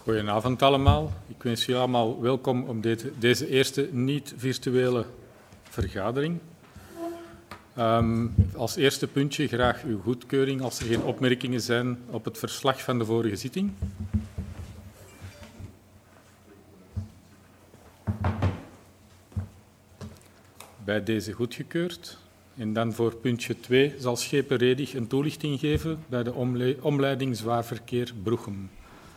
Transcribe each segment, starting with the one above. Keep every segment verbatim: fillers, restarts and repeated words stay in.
Goedenavond allemaal. Ik wens jullie allemaal welkom op dit, deze eerste niet-virtuele vergadering. Um, als eerste puntje graag uw goedkeuring als er geen opmerkingen zijn op het verslag van de vorige zitting. Bij deze goedgekeurd. En dan voor puntje twee zal Schepen Redig een toelichting geven bij de omle- omleiding zwaar verkeer Broechem.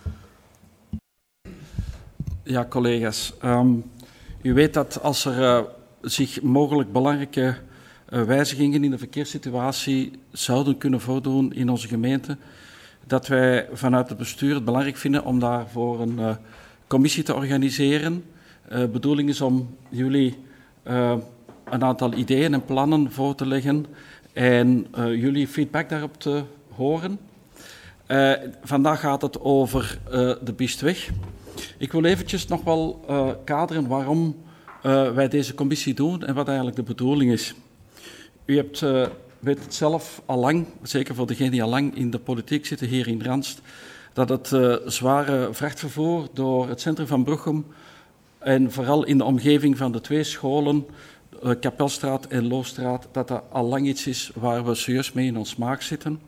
Ja, collega's. Um, u weet dat als er uh, zich mogelijk belangrijke uh, wijzigingen in de verkeerssituatie zouden kunnen voordoen in onze gemeente, dat wij vanuit het bestuur het belangrijk vinden om daarvoor een uh, commissie te organiseren. De uh, bedoeling is om jullie uh, een aantal ideeën en plannen voor te leggen en uh, jullie feedback daarop te horen. Uh, vandaag gaat het over uh, de Biestweg. Ik wil eventjes nog wel uh, kaderen waarom uh, wij deze commissie doen en wat eigenlijk de bedoeling is. U hebt, uh, weet het zelf al lang, zeker voor degenen die al lang in de politiek zitten hier in Randst, dat het uh, zware vrachtvervoer door het centrum van Broechem en vooral in de omgeving van de twee scholen, uh, Kapelstraat en Loostraat, dat dat al lang iets is waar we serieus mee in ons maag zitten.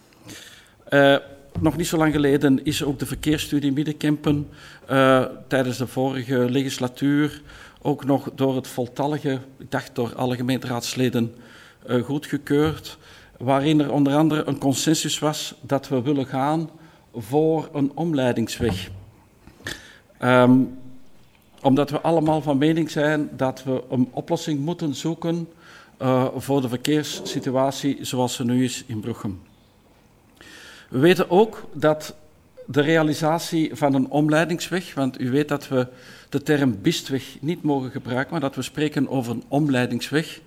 Uh, Nog niet zo lang geleden is ook de verkeersstudie Middenkempen uh, tijdens de vorige legislatuur ook nog door het voltallige, ik dacht door alle gemeenteraadsleden, uh, goedgekeurd, waarin er onder andere een consensus was dat we willen gaan voor een omleidingsweg. Um, omdat we allemaal van mening zijn dat we een oplossing moeten zoeken uh, voor de verkeerssituatie zoals ze nu is in Broechem. We weten ook dat de realisatie van een omleidingsweg, want u weet dat we de term Biestweg niet mogen gebruiken, maar dat we spreken over een omleidingsweg,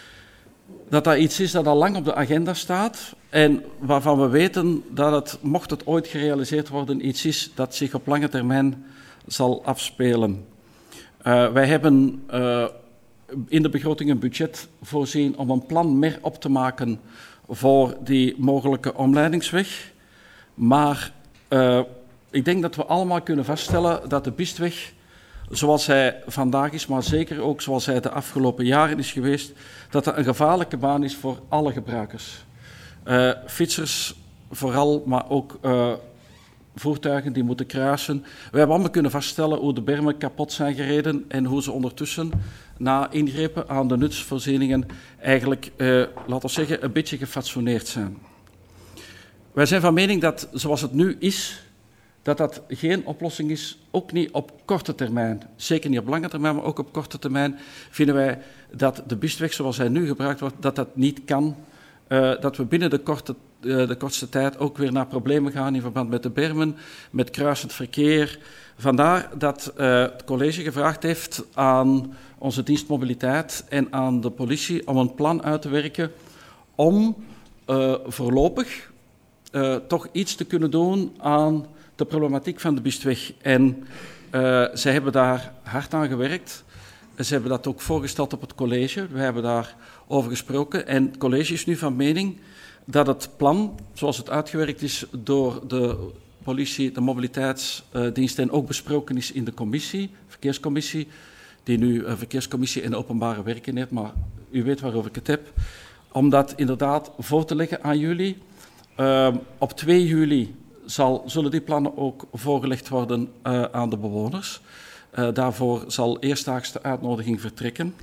dat dat iets is dat al lang op de agenda staat en waarvan we weten dat het, mocht het ooit gerealiseerd worden, iets is dat zich op lange termijn zal afspelen. Uh, wij hebben uh, in de begroting een budget voorzien om een plan meer op te maken voor die mogelijke omleidingsweg. Maar uh, ik denk dat we allemaal kunnen vaststellen dat de Biestweg, zoals hij vandaag is, maar zeker ook zoals hij de afgelopen jaren is geweest, dat dat een gevaarlijke baan is voor alle gebruikers. Uh, fietsers vooral, maar ook uh, voertuigen die moeten kruisen. We hebben allemaal kunnen vaststellen hoe de bermen kapot zijn gereden en hoe ze ondertussen, na ingrepen aan de nutsvoorzieningen, eigenlijk, uh, laten we zeggen, een beetje gefatsoeneerd zijn. Wij zijn van mening dat, zoals het nu is, dat dat geen oplossing is, ook niet op korte termijn. Zeker niet op lange termijn, maar ook op korte termijn vinden wij dat de Biestweg, zoals hij nu gebruikt wordt, dat dat niet kan. Uh, dat we binnen de, korte, uh, de kortste tijd ook weer naar problemen gaan in verband met de bermen, met kruisend verkeer. Vandaar dat uh, het college gevraagd heeft aan onze dienst mobiliteit en aan de politie om een plan uit te werken om uh, voorlopig uh, toch iets te kunnen doen aan de problematiek van de Biestweg. En uh, zij hebben daar hard aan gewerkt. Ze hebben dat ook voorgesteld op het college. We hebben daarover gesproken. En het college is nu van mening dat het plan, zoals het uitgewerkt is door de politie, de mobiliteitsdienst en ook besproken is in de commissie, verkeerscommissie, die nu een verkeerscommissie en openbare werken heeft, maar u weet waarover ik het heb, om dat inderdaad voor te leggen aan jullie. Uh, op twee juli zal, zullen die plannen ook voorgelegd worden uh, aan de bewoners. Uh, daarvoor zal eerstdaags de uitnodiging vertrekken.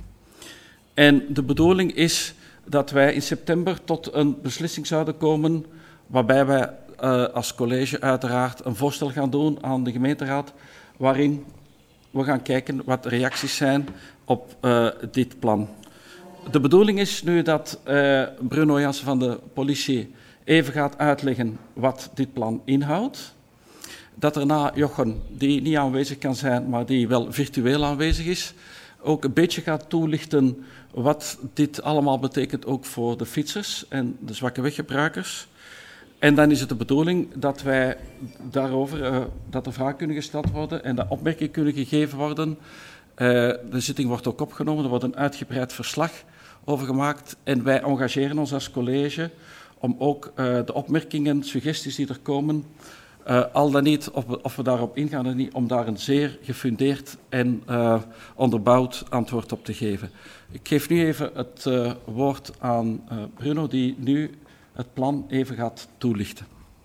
En de bedoeling is dat wij in september tot een beslissing zouden komen, waarbij wij uh, als college uiteraard een voorstel gaan doen aan de gemeenteraad, waarin we gaan kijken wat de reacties zijn op uh, dit plan. De bedoeling is nu dat uh, Bruno Jansen van de politie even gaat uitleggen wat dit plan inhoudt. Dat daarna Jochen, die niet aanwezig kan zijn, maar die wel virtueel aanwezig is, ook een beetje gaat toelichten wat dit allemaal betekent ook voor de fietsers en de zwakke weggebruikers. En dan is het de bedoeling dat wij daarover, uh, dat er vragen kunnen gesteld worden en dat opmerkingen kunnen gegeven worden. Uh, de zitting wordt ook opgenomen, er wordt een uitgebreid verslag over gemaakt en wij engageren ons als college om ook uh, de opmerkingen, suggesties die er komen, Uh, al dan niet, of we, of we daarop ingaan of niet, om daar een zeer gefundeerd en uh, onderbouwd antwoord op te geven. Ik geef nu even het uh, woord aan uh, Bruno, die nu het plan even gaat toelichten.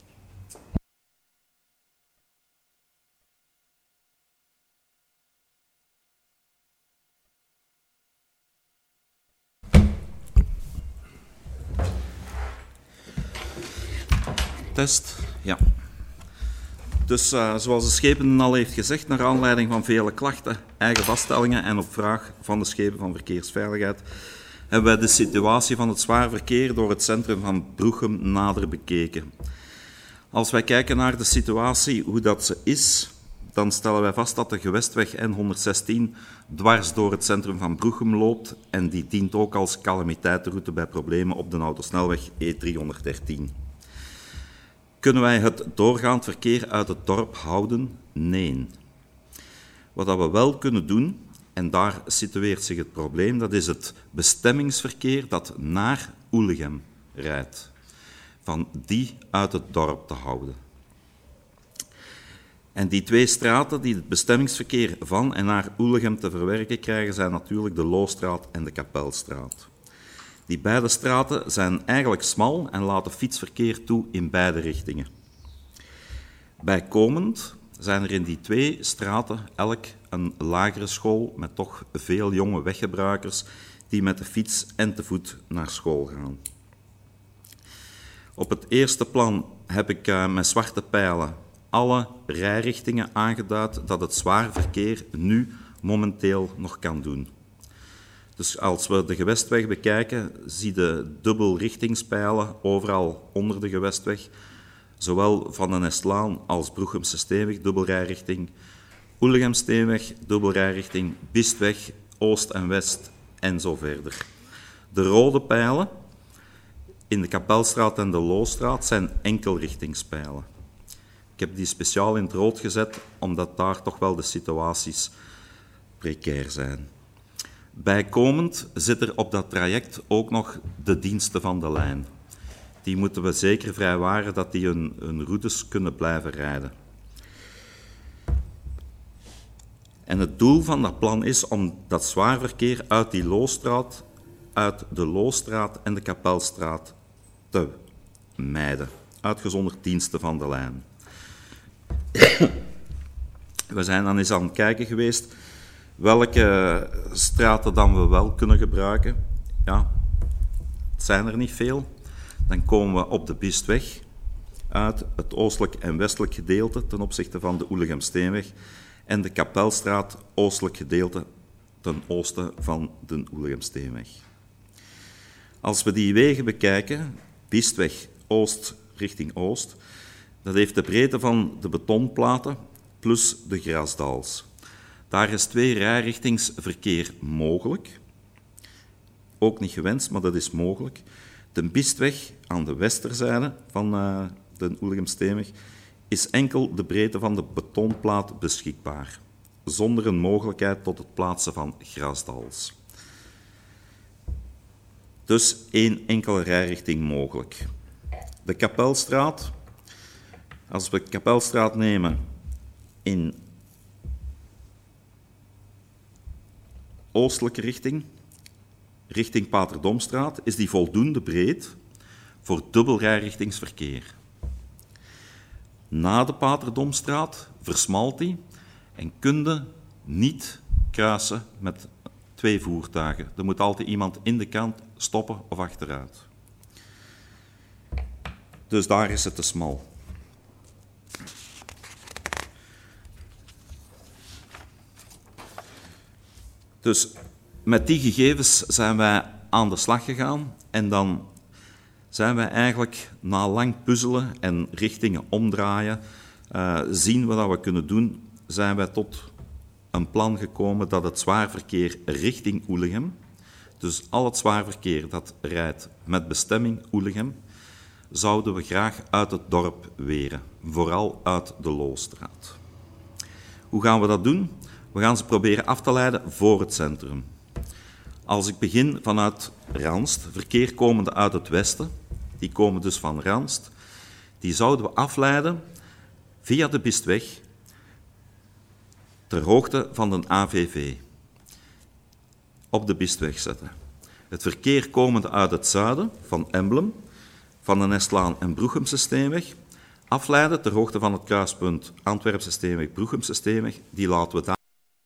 Test, ja. Dus uh, zoals de schepen al heeft gezegd, naar aanleiding van vele klachten, eigen vaststellingen en op vraag van de schepen van Verkeersveiligheid, hebben wij de situatie van het zwaar verkeer door het centrum van Bruchem nader bekeken. Als wij kijken naar de situatie, hoe dat ze is, dan stellen wij vast dat de gewestweg N honderdzestien dwars door het centrum van Bruchem loopt en die dient ook als calamiteitenroute bij problemen op de autosnelweg E driehonderddertien. Kunnen wij het doorgaand verkeer uit het dorp houden? Nee. Wat we wel kunnen doen, en daar situeert zich het probleem, dat is het bestemmingsverkeer dat naar Oelegem rijdt. Van die uit het dorp te houden. En die twee straten die het bestemmingsverkeer van en naar Oelegem te verwerken krijgen, zijn natuurlijk de Loostraat en de Kapelstraat. Die beide straten zijn eigenlijk smal en laten fietsverkeer toe in beide richtingen. Bijkomend zijn er in die twee straten elk een lagere school met toch veel jonge weggebruikers die met de fiets en te voet naar school gaan. Op het eerste plan heb ik uh, met zwarte pijlen alle rijrichtingen aangeduid dat het zwaar verkeer nu momenteel nog kan doen. Dus als we de gewestweg bekijken, zie je de dubbelrichtingspijlen overal onder de gewestweg, zowel van de Nestlaan als Bruchemse Steenweg, dubbelrijrichting, Oelegem-Steenweg, dubbelrijrichting, Bistweg, Oost en West en zo verder. De rode pijlen in de Kapelstraat en de Loostraat zijn enkelrichtingspijlen. Ik heb die speciaal in het rood gezet, omdat daar toch wel de situaties precair zijn. Bijkomend zit er op dat traject ook nog de diensten van de lijn. Die moeten we zeker vrijwaren dat die hun, hun routes kunnen blijven rijden. En het doel van dat plan is om dat zwaar verkeer uit die Loostraat, uit de Loostraat en de Kapelstraat te mijden. Uitgezonderd diensten van de lijn. We zijn dan eens aan het kijken geweest welke straten dan we wel kunnen gebruiken. Ja, het zijn er niet veel. Dan komen we op de Bistweg uit, het oostelijk en westelijk gedeelte ten opzichte van de Oelegem-Steenweg en de Kapelstraat, oostelijk gedeelte ten oosten van de Oelegem-Steenweg. Als we die wegen bekijken, Bistweg oost richting oost, dat heeft de breedte van de betonplaten plus de grasdaals. Daar is twee rijrichtingsverkeer mogelijk. Ook niet gewenst, maar dat is mogelijk. De Bistweg aan de westerzijde van uh, de Oelegem-Steenweg is enkel de breedte van de betonplaat beschikbaar, zonder een mogelijkheid tot het plaatsen van grasdaals. Dus één enkele rijrichting mogelijk. De Kapelstraat, als we de Kapelstraat nemen in oostelijke richting, richting Paterdomstraat, is die voldoende breed voor dubbelrijrichtingsverkeer. Na de Paterdomstraat versmalt die en kun je niet kruisen met twee voertuigen. Er moet altijd iemand in de kant stoppen of achteruit. Dus daar is het te smal. Dus met die gegevens zijn wij aan de slag gegaan en dan zijn wij eigenlijk na lang puzzelen en richtingen omdraaien, uh, zien we wat we kunnen doen, zijn wij tot een plan gekomen dat het zwaarverkeer richting Oelegem, dus al het zwaarverkeer dat rijdt met bestemming Oelegem, zouden we graag uit het dorp weren, vooral uit de Loostraat. Hoe gaan we dat doen? We gaan ze proberen af te leiden voor het centrum. Als ik begin vanuit Ranst, verkeer komende uit het westen, die komen dus van Ranst, die zouden we afleiden via de Bistweg ter hoogte van de A V V op de Bistweg zetten. Het verkeer komende uit het zuiden van Emblem, van de Nestlaan en Broechemse Steenweg, afleiden ter hoogte van het kruispunt Antwerpse Steenweg, Broechemse Steenweg, die laten we daar.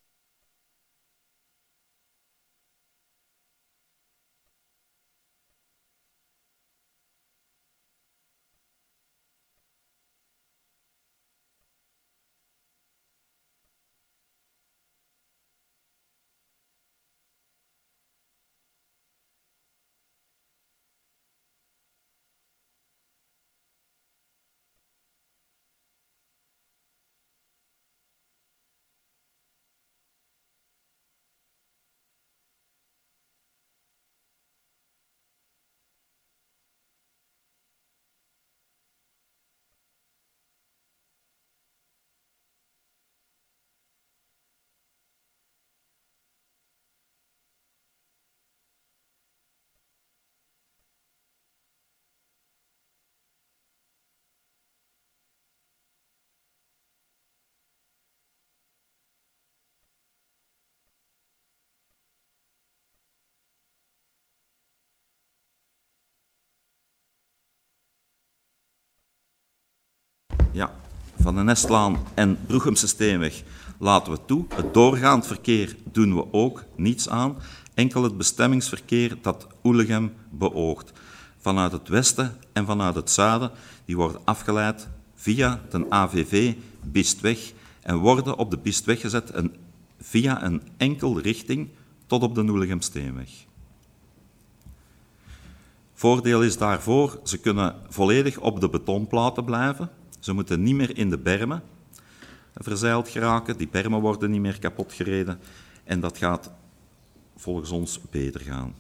Ja, van de Nestlaan en Broechemse Steenweg laten we toe. Het doorgaand verkeer doen we ook niets aan. Enkel het bestemmingsverkeer dat Oelegem beoogt. Vanuit het westen en vanuit het zuiden, die worden afgeleid via de A V V Bistweg en worden op de Bistweg gezet en via een enkel richting tot op de Oelegem-Steenweg. Voordeel is daarvoor, ze kunnen volledig op de betonplaten blijven. Ze moeten niet meer in de bermen verzeild geraken. Die bermen worden niet meer kapot gereden. En dat gaat volgens ons beter gaan.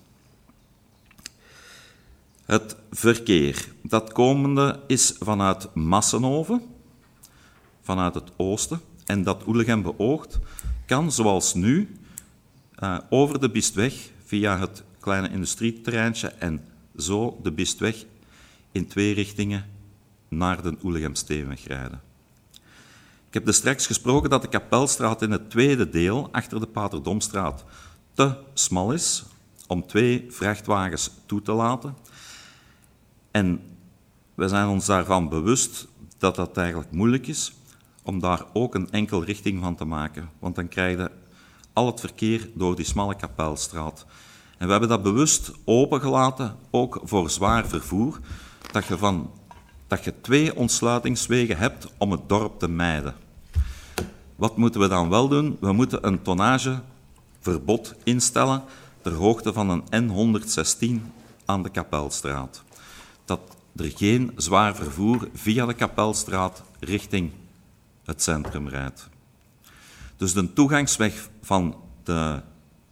Het verkeer. Dat komende is vanuit Massenhoven, vanuit het oosten. En dat Oelegem beoogt, kan zoals nu uh, over de Bistweg via het kleine industrieterreintje en zo de Bistweg in twee richtingen naar de Oelegem-Steenweg rijden. Ik heb er straks gesproken dat de Kapelstraat in het tweede deel, achter de Paterdomstraat, te smal is om twee vrachtwagens toe te laten. En we zijn ons daarvan bewust dat dat eigenlijk moeilijk is om daar ook een enkel richting van te maken. Want dan krijg je al het verkeer door die smalle Kapelstraat. En we hebben dat bewust opengelaten, ook voor zwaar vervoer, dat je, van, dat je twee ontsluitingswegen hebt om het dorp te mijden. Wat moeten we dan wel doen? We moeten een tonnageverbod instellen ter hoogte van een N honderdzestien aan de Kapelstraat. Dat er geen zwaar vervoer via de Kapelstraat richting het centrum rijdt. Dus de toegangsweg van de,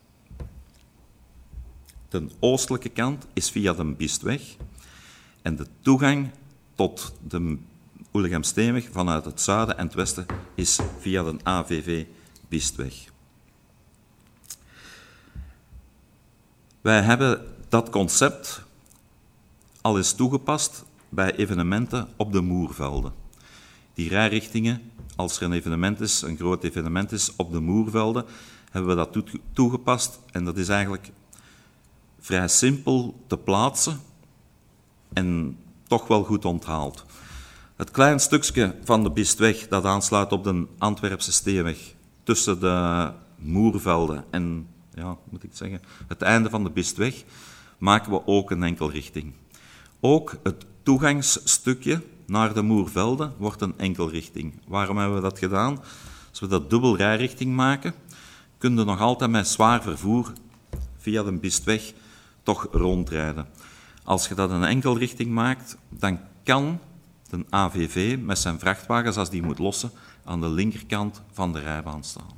de oostelijke kant is via de Bistweg en de toegang tot de Oelegem-Steenweg vanuit het zuiden en het westen is via de A V V Bistweg. Wij hebben dat concept al eens toegepast bij evenementen op de Moervelden. Die rijrichtingen, als er een evenement is, een groot evenement is op de Moervelden, hebben we dat toegepast en dat is eigenlijk vrij simpel te plaatsen en toch wel goed onthaald. Het klein stukje van de Bistweg dat aansluit op de Antwerpse Steenweg tussen de Moervelden en, ja, moet ik zeggen, het einde van de Bistweg, maken we ook een enkel richting. Ook het toegangsstukje naar de Moervelden wordt een enkel richting. Waarom hebben we dat gedaan? Als we dat dubbel rijrichting maken, kunnen we nog altijd met zwaar vervoer via de Bistweg toch rondrijden. Als je dat een enkel richting maakt, dan kan de A V V met zijn vrachtwagens, als die moet lossen, aan de linkerkant van de rijbaan staan.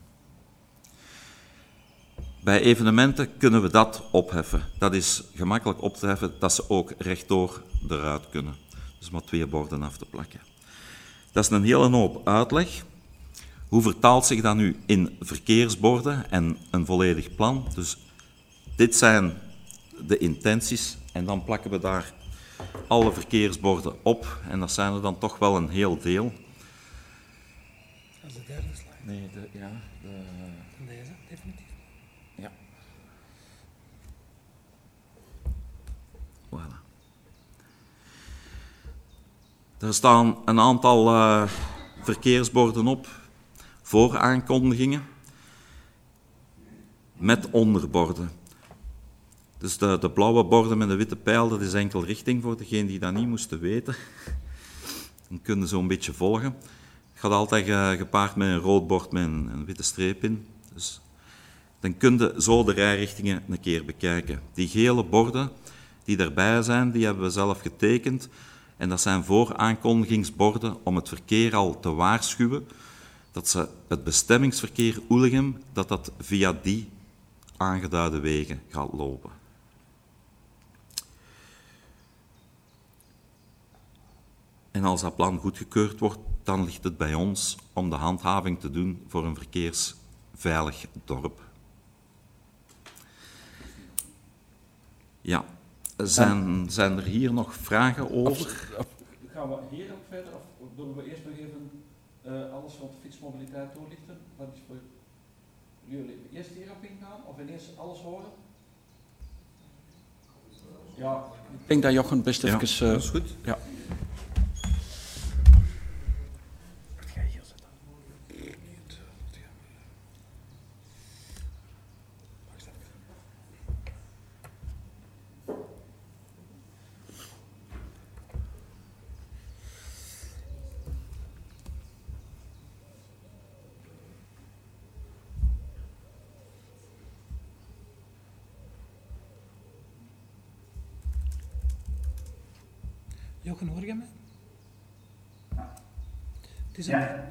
Bij evenementen kunnen we dat opheffen. Dat is gemakkelijk op te heffen, dat ze ook rechtdoor eruit kunnen. Dus maar twee borden af te plakken. Dat is een hele hoop uitleg. Hoe vertaalt zich dat nu in verkeersborden en een volledig plan? Dus dit zijn de intenties en dan plakken we daar alle verkeersborden op. En dat zijn er dan toch wel een heel deel. Nee, de, ja. De... Deze, definitief. Ja. Voilà. Er staan een aantal uh, verkeersborden op, vooraankondigingen, met onderborden. Dus de, de blauwe borden met de witte pijl, dat is enkel richting voor degenen die dat niet moesten weten. Dan kunnen ze zo'n beetje volgen. Het gaat altijd uh, gepaard met een rood bord met een, een witte streep in. Dus dan kun je zo de rijrichtingen een keer bekijken. Die gele borden die erbij zijn, die hebben we zelf getekend. En dat zijn vooraankondigingsborden om het verkeer al te waarschuwen dat ze het bestemmingsverkeer Oelegem, dat dat via die aangeduide wegen gaat lopen. En als dat plan goedgekeurd wordt, dan ligt het bij ons om de handhaving te doen voor een verkeersveilig dorp. Ja, zijn, zijn er hier nog vragen over? Of, of, gaan we hierop verder of doen we eerst nog even uh, alles wat fietsmobiliteit doorlichten? Wat is voor jullie eerst hierop ingaan of ineens alles horen? Ja, ik denk dat Jochen best ja, even... Uh, dat is goed. Ja. Jochen, hoor je mij? Het is ja.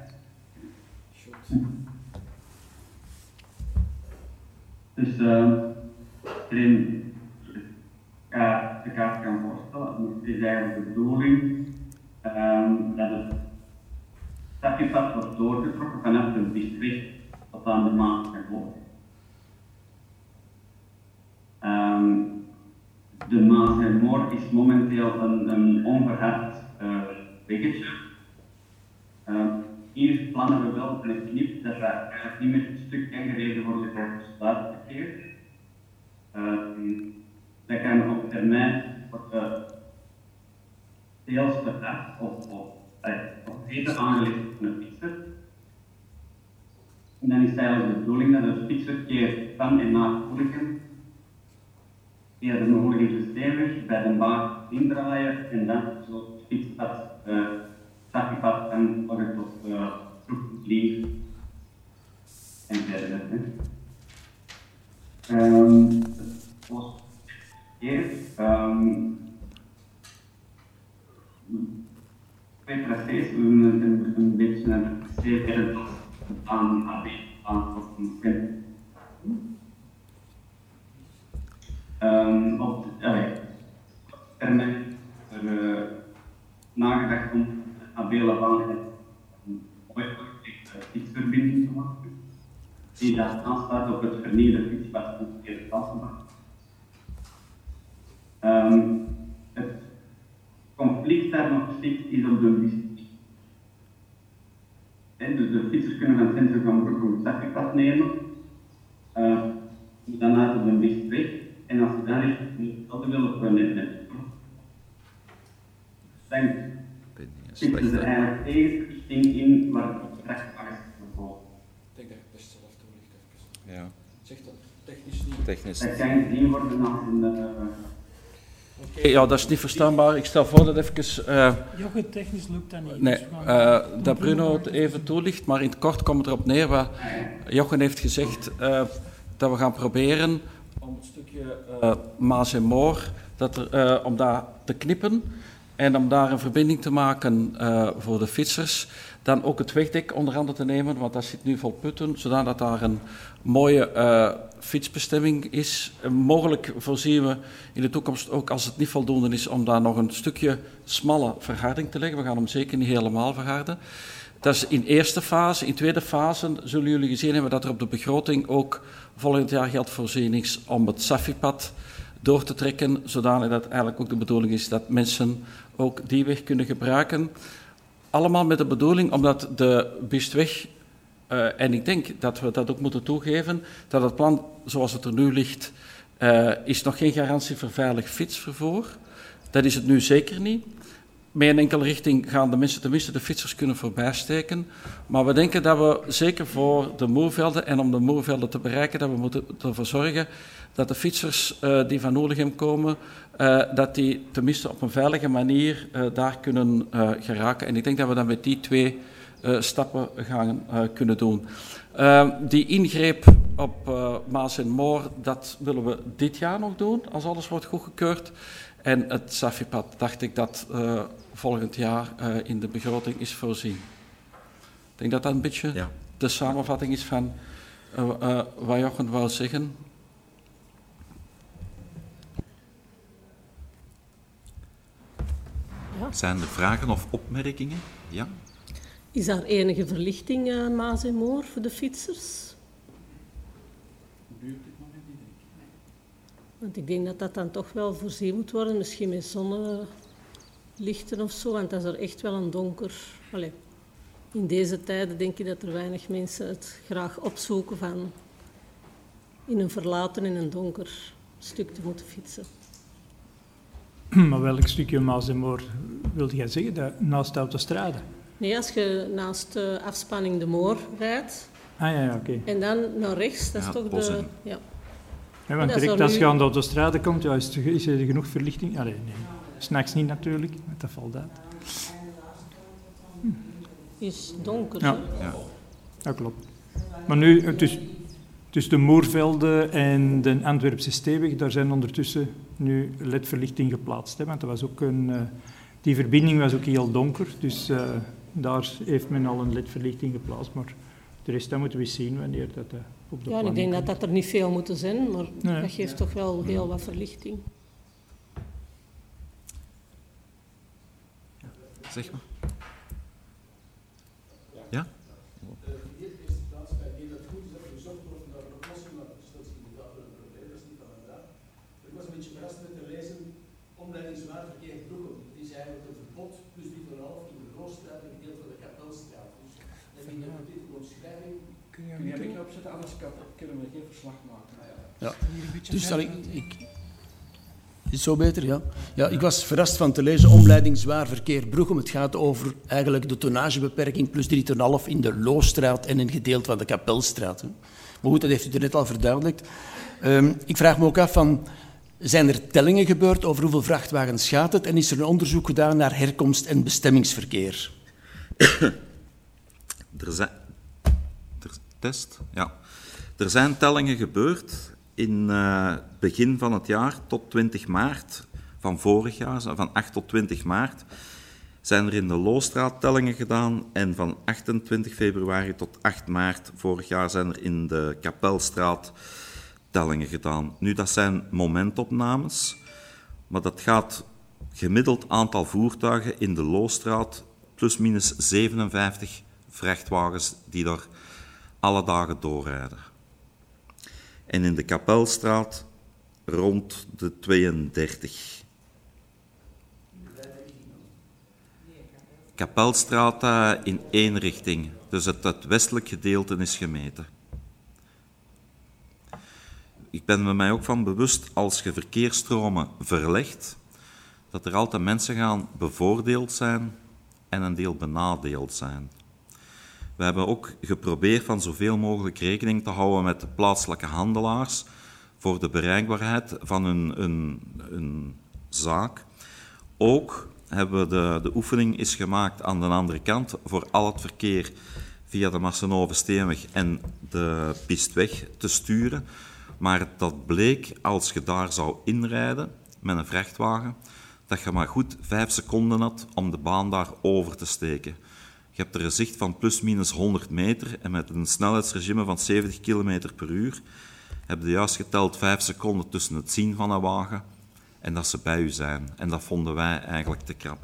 Dus uh, erin uh, de kaart kan voorstellen, het is eigenlijk de bedoeling um, dat het stapjepad wordt doorgetrokken vanaf de district tot aan de Maas en Hoog. Um, De Maas en Moor is momenteel een, een onverhard uh, weggetje. Uh, hier plannen we wel een knip dat er eigenlijk niet meer een stuk kan gereden worden voor het sluitverkeer. Uh, dat kan op termijn worden deels verhard of, of, uh, of beter aangelegd voor een fietser. En dan is het eigenlijk de bedoeling dat het fietsverkeer van en naar Oelegem via de mogelijke systeemweg bij de baan indraaien en dan zo het fietspad, uh, stapjepad en worden tot uh, Vroegvlieg en verder. Um, hier, um, twee tracés, we doen een, een beetje een tracé aan A B aan Um, op de termijn er uh, nagedacht om Abela baan een fietsverbinding te maken, die dat aansluit op het vernieuwde fietspad van de Tweede Klassenbaan. Um, het conflict daar nog steeds is op de fiets. Dus de fietsers kunnen van het centrum van Broek het stapjepad nemen, uh, daarna op de Biestweg. En als je daar is, dat willen we net net. Dan zitten ze eigenlijk tegen richting in waar het rechtvaardig is gevolgd. Ik denk dat ik best zelf toelicht even. Ja. Zegt dat technisch niet? Technisch. Dat kan gezien worden als een... Uh, Oké, okay, ja, dat is niet verstaanbaar. Ik stel voor dat even... Uh, Jochen, technisch lukt dat niet. Nee, dus uh, dat Bruno het even toelicht, maar in het kort komt het erop neer waar Jochen heeft gezegd uh, dat we gaan proberen om het stukje uh, Maas en Moor, dat er, uh, om daar te knippen en om daar een verbinding te maken uh, voor de fietsers. Dan ook het wegdek onder handen te nemen, want dat zit nu vol putten, zodat daar een mooie uh, fietsbestemming is. Uh, mogelijk voorzien we in de toekomst ook, als het niet voldoende is, om daar nog een stukje smalle verharding te leggen. We gaan hem zeker niet helemaal verharden. Dat is in eerste fase. In tweede fase zullen jullie gezien hebben dat er op de begroting ook volgend jaar geldvoorzien is om het Safipad door te trekken, zodanig dat eigenlijk ook de bedoeling is dat mensen ook die weg kunnen gebruiken. Allemaal met de bedoeling, omdat de Biestweg Uh, en ik denk dat we dat ook moeten toegeven, dat het plan zoals het er nu ligt, uh, is nog geen garantie voor veilig fietsvervoer. Dat is het nu zeker niet. Met een enkele richting gaan de mensen, tenminste de fietsers, kunnen voorbijsteken. Maar we denken dat we, zeker voor de Moervelden en om de Moervelden te bereiken, dat we moeten ervoor zorgen dat de fietsers uh, die van Oelegem komen, uh, dat die tenminste op een veilige manier uh, daar kunnen uh, geraken. En ik denk dat we dat met die twee uh, stappen gaan uh, kunnen doen. Uh, die ingreep op uh, Maas en Moor, dat willen we dit jaar nog doen, als alles wordt goedgekeurd. En het Safipad dacht ik dat uh, volgend jaar uh, in de begroting is voorzien. Ik denk dat dat een beetje ja. de samenvatting is van uh, uh, wat Jochen wou zeggen. Ja. Zijn er vragen of opmerkingen? Ja. Is daar enige verlichting uh, Maas en Moor voor de fietsers? Want ik denk dat dat dan toch wel voorzien moet worden, misschien met zonnelichten of zo, want dat is er echt wel een donker... Allee, in deze tijden denk ik dat er weinig mensen het graag opzoeken van in een verlaten en een donker stuk te moeten fietsen. Maar welk stukje Maas en Moor wilde jij zeggen? Dat, naast de autostrade? Nee, als je naast de afspanning de Moor rijdt ah, ja, ja, okay. en dan naar rechts, dat is ja, toch bossen. de... Ja. Ja, want direct nu... als je aan de autostrade komt, ja, is, er, is er genoeg verlichting? Allee, nee. S'nachts niet natuurlijk, want dat valt uit. Hm. Is donker, ja. ja. Dat klopt. Maar nu, tussen, tussen de Moervelden en de Antwerpse Steeweg, daar zijn ondertussen nu L E D-verlichting geplaatst. Hè, want dat was ook een, uh, die verbinding was ook heel donker, dus uh, daar heeft men al een L E D-verlichting geplaatst. Maar de rest, dat moeten we zien wanneer dat uh, op de Ja, en ik denk dat dat er niet veel moeten zijn, maar nee. dat geeft toch wel heel wat verlichting. Zeg maar. Ja? In de eerste plaats, bij die dat goed is dat gezocht wordt naar een oplossing, maar dat is inderdaad wel een probleem, dat is niet van vandaag. Ik was een beetje verrast met te lezen, omleiding zwaar verkeer Broekel. Het is eigenlijk een verbod, plus drie komma vijf in de Roosstraat en gedeelte van de Kapelstraat. Dus dat vind ik een dit omschrijving. Kun je een beetje opzetten, anders kunnen we geen verslag maken. Ja, dus zal ik... ik Is het zo beter, ja? Ja, ik was verrast van te lezen omleiding zwaar verkeer Bruchem. Het gaat over eigenlijk de tonnagebeperking plus drie komma vijf in de Loostraat en een gedeelte van de Kapelstraat. Hè. Maar goed, dat heeft u er net al verduidelijkt. Um, ik vraag me ook af van, zijn er tellingen gebeurd over hoeveel vrachtwagens gaat het en is er een onderzoek gedaan naar herkomst- en bestemmingsverkeer? Er zijn... Er, test? Ja. Er zijn tellingen gebeurd... In het uh, begin van het jaar tot twintig maart van vorig jaar, van acht tot twintig maart, zijn er in de Loostraat tellingen gedaan en van achtentwintig februari tot acht maart vorig jaar zijn er in de Kapelstraat tellingen gedaan. Nu, dat zijn momentopnames, maar dat gaat gemiddeld aantal voertuigen in de Loostraat plus minus zevenenvijftig vrachtwagens die daar alle dagen doorrijden. En in de Kapelstraat rond de tweeëndertig. Kapelstraat uh, in één richting, dus het, het westelijk gedeelte is gemeten. Ik ben me mij ook van bewust, als je verkeersstromen verlegt, dat er altijd mensen gaan bevoordeeld zijn en een deel benadeeld zijn. We hebben ook geprobeerd van zoveel mogelijk rekening te houden met de plaatselijke handelaars voor de bereikbaarheid van hun, hun, hun zaak. Ook hebben we de, de oefening is gemaakt aan de andere kant voor al het verkeer via de Massenhoven-Steenweg en de Pistweg te sturen. Maar dat bleek, als je daar zou inrijden met een vrachtwagen, dat je maar goed vijf seconden had om de baan daar over te steken. Je hebt er een zicht van plus minus honderd meter en met een snelheidsregime van zeventig kilometer per uur heb je juist geteld vijf seconden tussen het zien van een wagen en dat ze bij u zijn. En dat vonden wij eigenlijk te krap.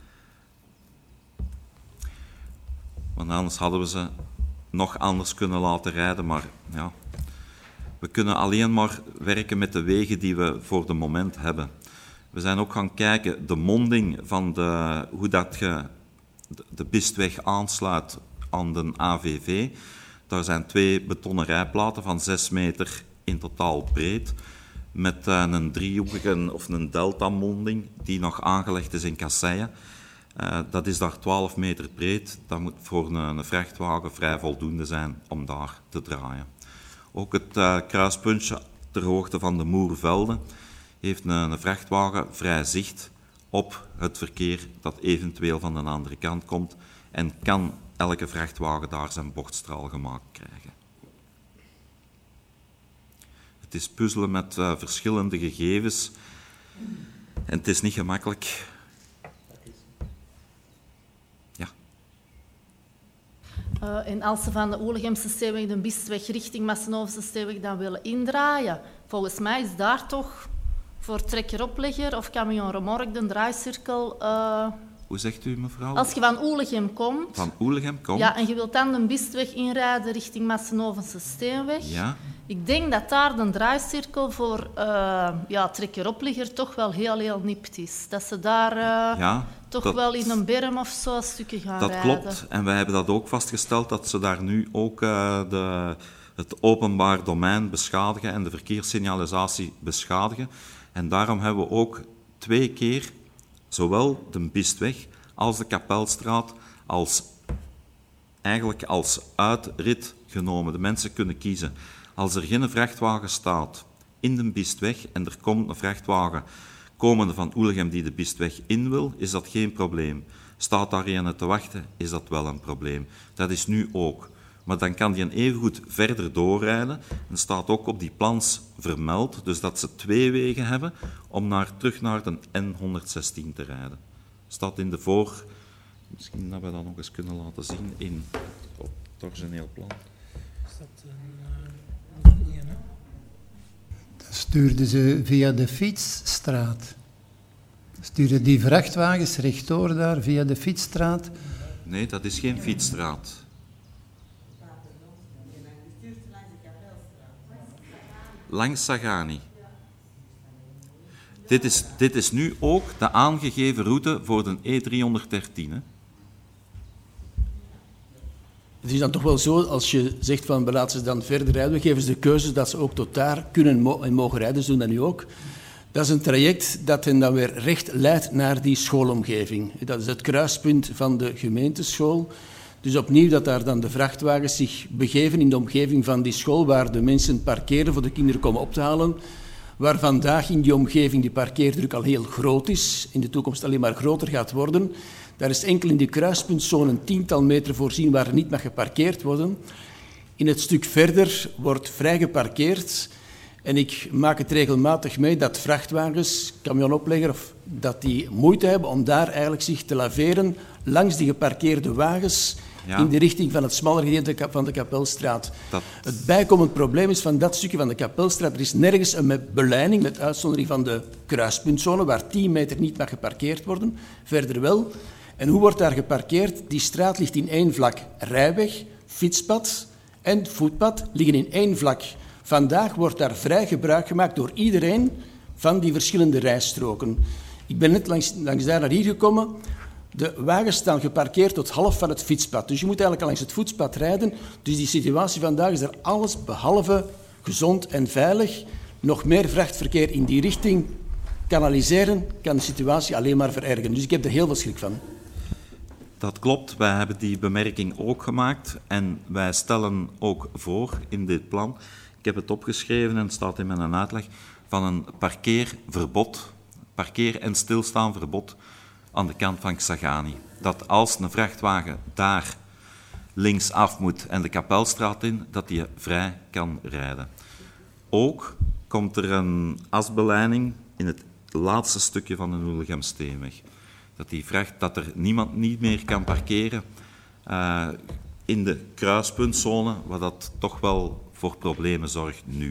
Want anders hadden we ze nog anders kunnen laten rijden, maar ja, we kunnen alleen maar werken met de wegen die we voor de moment hebben. We zijn ook gaan kijken, de monding van de, hoe dat je de Bistweg aansluit aan de A V V, Daar zijn twee betonnen rijplaten van zes meter in totaal breed, met uh, een driehoekige of een deltamonding die nog aangelegd is in kasseien. Uh, dat is daar twaalf meter breed. Dat moet voor een, een vrachtwagen vrij voldoende zijn om daar te draaien. Ook het uh, kruispuntje ter hoogte van de Moervelde heeft een, een vrachtwagen vrij zicht op het verkeer dat eventueel van de andere kant komt en kan elke vrachtwagen daar zijn bochtstraal gemaakt krijgen. Het is puzzelen met uh, verschillende gegevens en het is niet gemakkelijk. Ja. Uh, en als ze van de Oelegemse Steenweg de Bistweg richting Massenhovense Steenweg dan willen indraaien, volgens mij is daar toch voor trekker-oplegger of camion-remorque de draaicirkel... Uh, Hoe zegt u, mevrouw? Als je van Oelegem komt... Van Oelegem komt? Ja, en je wilt dan de Bistweg inrijden richting Massenhovense Steenweg. Ja. Ik denk dat daar de draaicirkel voor uh, ja, trekker-oplegger toch wel heel, heel nipt is. Dat ze daar uh, ja, toch dat, wel in een berm of zo stukken gaan dat rijden. Dat klopt. En wij hebben dat ook vastgesteld, dat ze daar nu ook uh, de, het openbaar domein beschadigen en de verkeerssignalisatie beschadigen. En daarom hebben we ook twee keer zowel de Bistweg als de Kapelstraat als, eigenlijk als uitrit genomen. De mensen kunnen kiezen. Als er geen vrachtwagen staat in de Bistweg en er komt een vrachtwagen komende van Oelegem die de Bistweg in wil, is dat geen probleem. Staat daar een te wachten, is dat wel een probleem. Dat is nu ook. Maar dan kan die evengoed verder doorrijden. En staat ook op die plans vermeld, dus dat ze twee wegen hebben om naar, terug naar de N honderdzestien te rijden. Staat in de voor... Misschien dat we dat nog eens kunnen laten zien in, op het origineel plan. Is dat een... Uh, een Dan stuurden ze via de Fietsstraat. Stuurden die vrachtwagens rechtdoor daar via de Fietsstraat? Nee, dat is geen Fietsstraat. Langs Sagani. Dit is, dit is nu ook de aangegeven route voor de E driehonderddertien. Hè? Het is dan toch wel zo, als je zegt van we laten ze dan verder rijden, we geven ze de keuze dat ze ook tot daar kunnen mo- en mogen rijden, ze doen dat nu ook. Dat is een traject dat hen dan weer recht leidt naar die schoolomgeving. Dat is het kruispunt van de gemeenteschool. Dus opnieuw dat daar dan de vrachtwagens zich begeven in de omgeving van die school waar de mensen parkeren voor de kinderen komen op te halen. Waar vandaag in die omgeving die parkeerdruk al heel groot is, in de toekomst alleen maar groter gaat worden. Daar is enkel in die kruispuntzone een tiental meter voorzien waar er niet mag geparkeerd worden. In het stuk verder wordt vrij geparkeerd. En ik maak het regelmatig mee dat vrachtwagens, camionoplegger, of dat die moeite hebben om daar eigenlijk zich te laveren langs die geparkeerde wagens ja. in de richting van het smalle gedeelte van de Kapelstraat. Dat... Het bijkomend probleem is van dat stukje van de Kapelstraat, er is nergens een beleiding, met uitzondering van de kruispuntzone, waar tien meter niet mag geparkeerd worden, verder wel. En hoe wordt daar geparkeerd? Die straat ligt in één vlak. Rijweg, fietspad en voetpad liggen in één vlak. Vandaag wordt daar vrij gebruik gemaakt door iedereen van die verschillende rijstroken. Ik ben net langs, langs daar naar hier gekomen. De wagens staan geparkeerd tot half van het fietspad. Dus je moet eigenlijk al langs het voetpad rijden. Dus die situatie vandaag is er alles behalve gezond en veilig. Nog meer vrachtverkeer in die richting kanaliseren kan de situatie alleen maar verergeren. Dus ik heb er heel veel schrik van. Dat klopt, wij hebben die bemerking ook gemaakt en wij stellen ook voor in dit plan, ik heb het opgeschreven en het staat in mijn uitleg, van een parkeerverbod, parkeer- en stilstaanverbod aan de kant van Sagani. Dat als een vrachtwagen daar linksaf moet en de Kapelstraat in, dat die vrij kan rijden. Ook komt er een asbeleiding in het laatste stukje van de Oelegem-Steenweg. Dat, die vracht, dat er niemand niet meer kan parkeren uh, in de kruispuntzone, wat dat toch wel voor problemen zorgt nu.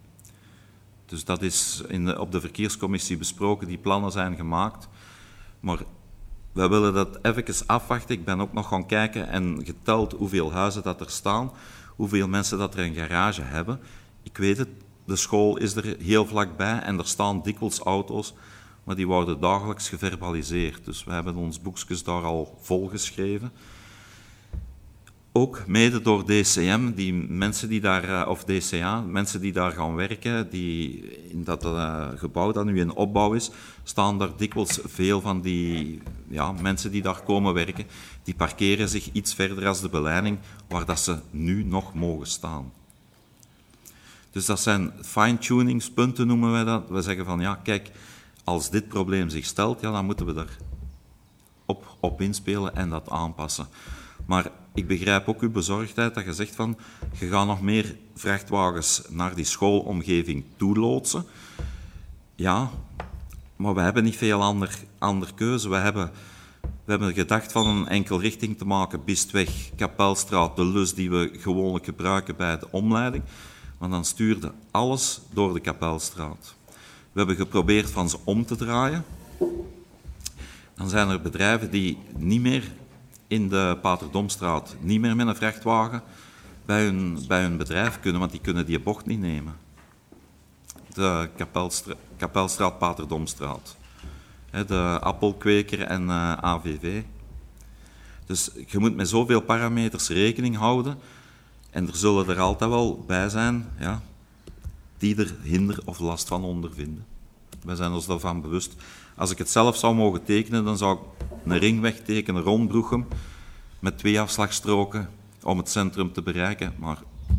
Dus dat is in de, op de verkeerscommissie besproken, die plannen zijn gemaakt. Maar wij willen dat even afwachten. Ik ben ook nog gaan kijken en geteld hoeveel huizen dat er staan, hoeveel mensen dat er een garage hebben. Ik weet het, de school is er heel vlakbij en er staan dikwijls auto's, maar die worden dagelijks geverbaliseerd. Dus we hebben ons boekjes daar al volgeschreven. Ook mede door D C M, die mensen die daar, of D C A, mensen die daar gaan werken, die in dat uh, gebouw dat nu in opbouw is, staan daar dikwijls veel van die ja, mensen die daar komen werken, die parkeren zich iets verder als de beleiding, waar dat ze nu nog mogen staan. Dus dat zijn fine-tuningspunten, noemen wij dat. We zeggen van, ja, kijk, als dit probleem zich stelt, ja, dan moeten we daar op, op inspelen en dat aanpassen. Maar ik begrijp ook uw bezorgdheid dat je zegt van, je gaat nog meer vrachtwagens naar die schoolomgeving toeloodsen. Ja, maar we hebben niet veel ander, ander keuze. We hebben, we hebben gedacht van een enkel richting te maken, Biestweg, Kapelstraat, de lus die we gewoonlijk gebruiken bij de omleiding. Maar dan stuurde alles door de Kapelstraat. We hebben geprobeerd van ze om te draaien. Dan zijn er bedrijven die niet meer in de Paterdomstraat, niet meer met een vrachtwagen bij hun, bij hun bedrijf kunnen, want die kunnen die bocht niet nemen. De Kapelstra- Kapelstraat, Paterdomstraat. De appelkweker en uh, A V V. Dus je moet met zoveel parameters rekening houden en er zullen er altijd wel bij zijn ja, die er hinder of last van ondervinden. Wij zijn ons daarvan bewust. Als ik het zelf zou mogen tekenen, dan zou ik een ringweg tekenen rond Broechem met twee afslagstroken om het centrum te bereiken, maar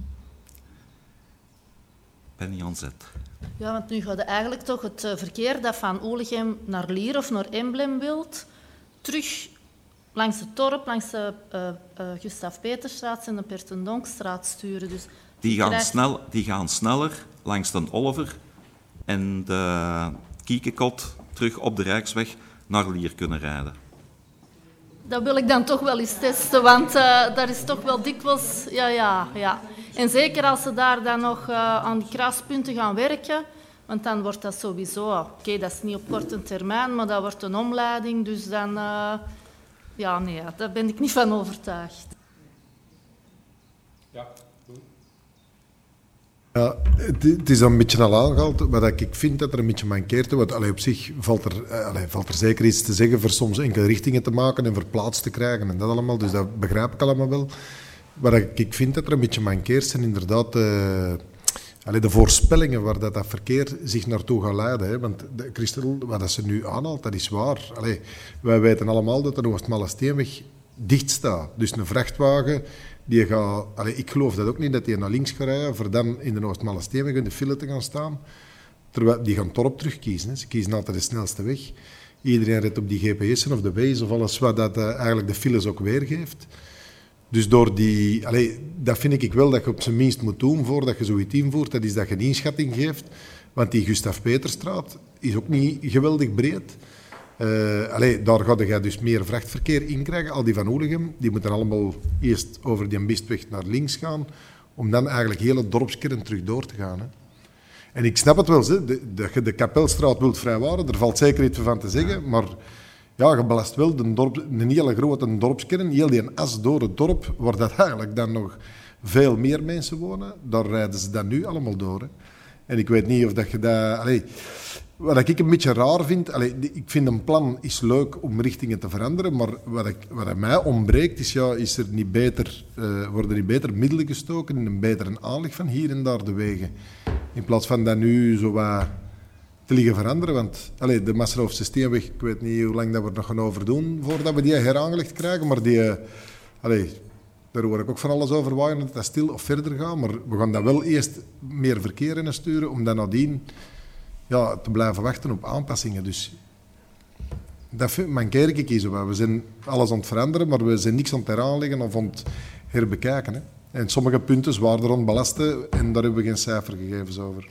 ik ben niet aan zet. Ja, want nu gaat je eigenlijk toch het verkeer dat van Oelegem naar Lier of naar Emblem wilt, terug langs het dorp, langs de uh, uh, Gustav Peterstraat en de Pertendonkstraat sturen. Dus die, gaan krijgt... snel, die gaan sneller langs de Oliver en de Kiekekot terug op de Rijksweg naar Lier kunnen rijden. Dat wil ik dan toch wel eens testen, want uh, daar is toch wel dikwijls... Ja, ja, ja. En zeker als ze daar dan nog uh, aan die kruispunten gaan werken, want dan wordt dat sowieso... Oké, okay, dat is niet op korte termijn, maar dat wordt een omleiding, dus dan... Uh, ja, nee, daar ben ik niet van overtuigd. Ja. Ja, het, het is dan een beetje al aangehaald, wat ik vind dat er een beetje mankeert. Want allee, op zich valt er, allee, valt er zeker iets te zeggen voor soms enkele richtingen te maken en verplaatst te krijgen en dat allemaal. Dus dat begrijp ik allemaal wel. Wat ik vind dat er een beetje mankeert zijn inderdaad uh, allee, de voorspellingen waar dat, dat verkeer zich naartoe gaat leiden. Hè. Want de, Christel, wat ze nu aanhaalt, dat is waar. Allee, wij weten allemaal dat de Oostmallensteenweg dicht staat. Dus een vrachtwagen... Die gaat, allez, ik geloof dat ook niet, dat die naar links gaat rijden, voor dan in de Oostmallensteenweg in de file te gaan staan. Terwijl die gaan torp terugkiezen. Hè. Ze kiezen altijd de snelste weg. Iedereen rijdt op die G P S'en of de Waze of alles wat dat, uh, eigenlijk de files ook weergeeft. Dus door die... Allez, dat vind ik wel dat je op zijn minst moet doen voordat je zoiets invoert. Dat is dat je een inschatting geeft. Want die Gustav Peterstraat is ook niet geweldig breed. Uh, allee, daar ga je dus meer vrachtverkeer in krijgen. Al die van Oelegem, die moeten allemaal eerst over die Biestweg naar links gaan, om dan eigenlijk heel het dorpskern terug door te gaan. Hè. En ik snap het wel, hè, de, de, de Kapelstraat wilt vrijwaren, er valt zeker iets van te zeggen, maar ja, je belast wel de dorp, een hele grote dorpskern, heel die as door het dorp, waar dat eigenlijk dan nog veel meer mensen wonen, daar rijden ze dan nu allemaal door. Hè. En ik weet niet of dat je dat... Allee, wat ik een beetje raar vind, allee, ik vind een plan is leuk om richtingen te veranderen, maar wat, ik, wat mij ontbreekt is, ja, is er niet beter, uh, worden er niet beter middelen gestoken in een betere aanleg van hier en daar de wegen. In plaats van dat nu zo wat te liggen veranderen, want allee, de Massenhoofse Steenweg, ik weet niet hoe lang dat we er nog gaan over doen voordat we die heraangelegd krijgen, maar die, uh, allee, daar hoor ik ook van alles over waaien dat dat stil of verder gaat, maar we gaan dat wel eerst meer verkeer in sturen, om dan nadien ja, te blijven wachten op aanpassingen. Dus dat mankeer ik hier zo. We zijn alles aan het veranderen, maar we zijn niks aan het heraanleggen of aan het herbekijken. Hè. En sommige punten zwaarder aan belasten en daar hebben we geen cijfergegevens over.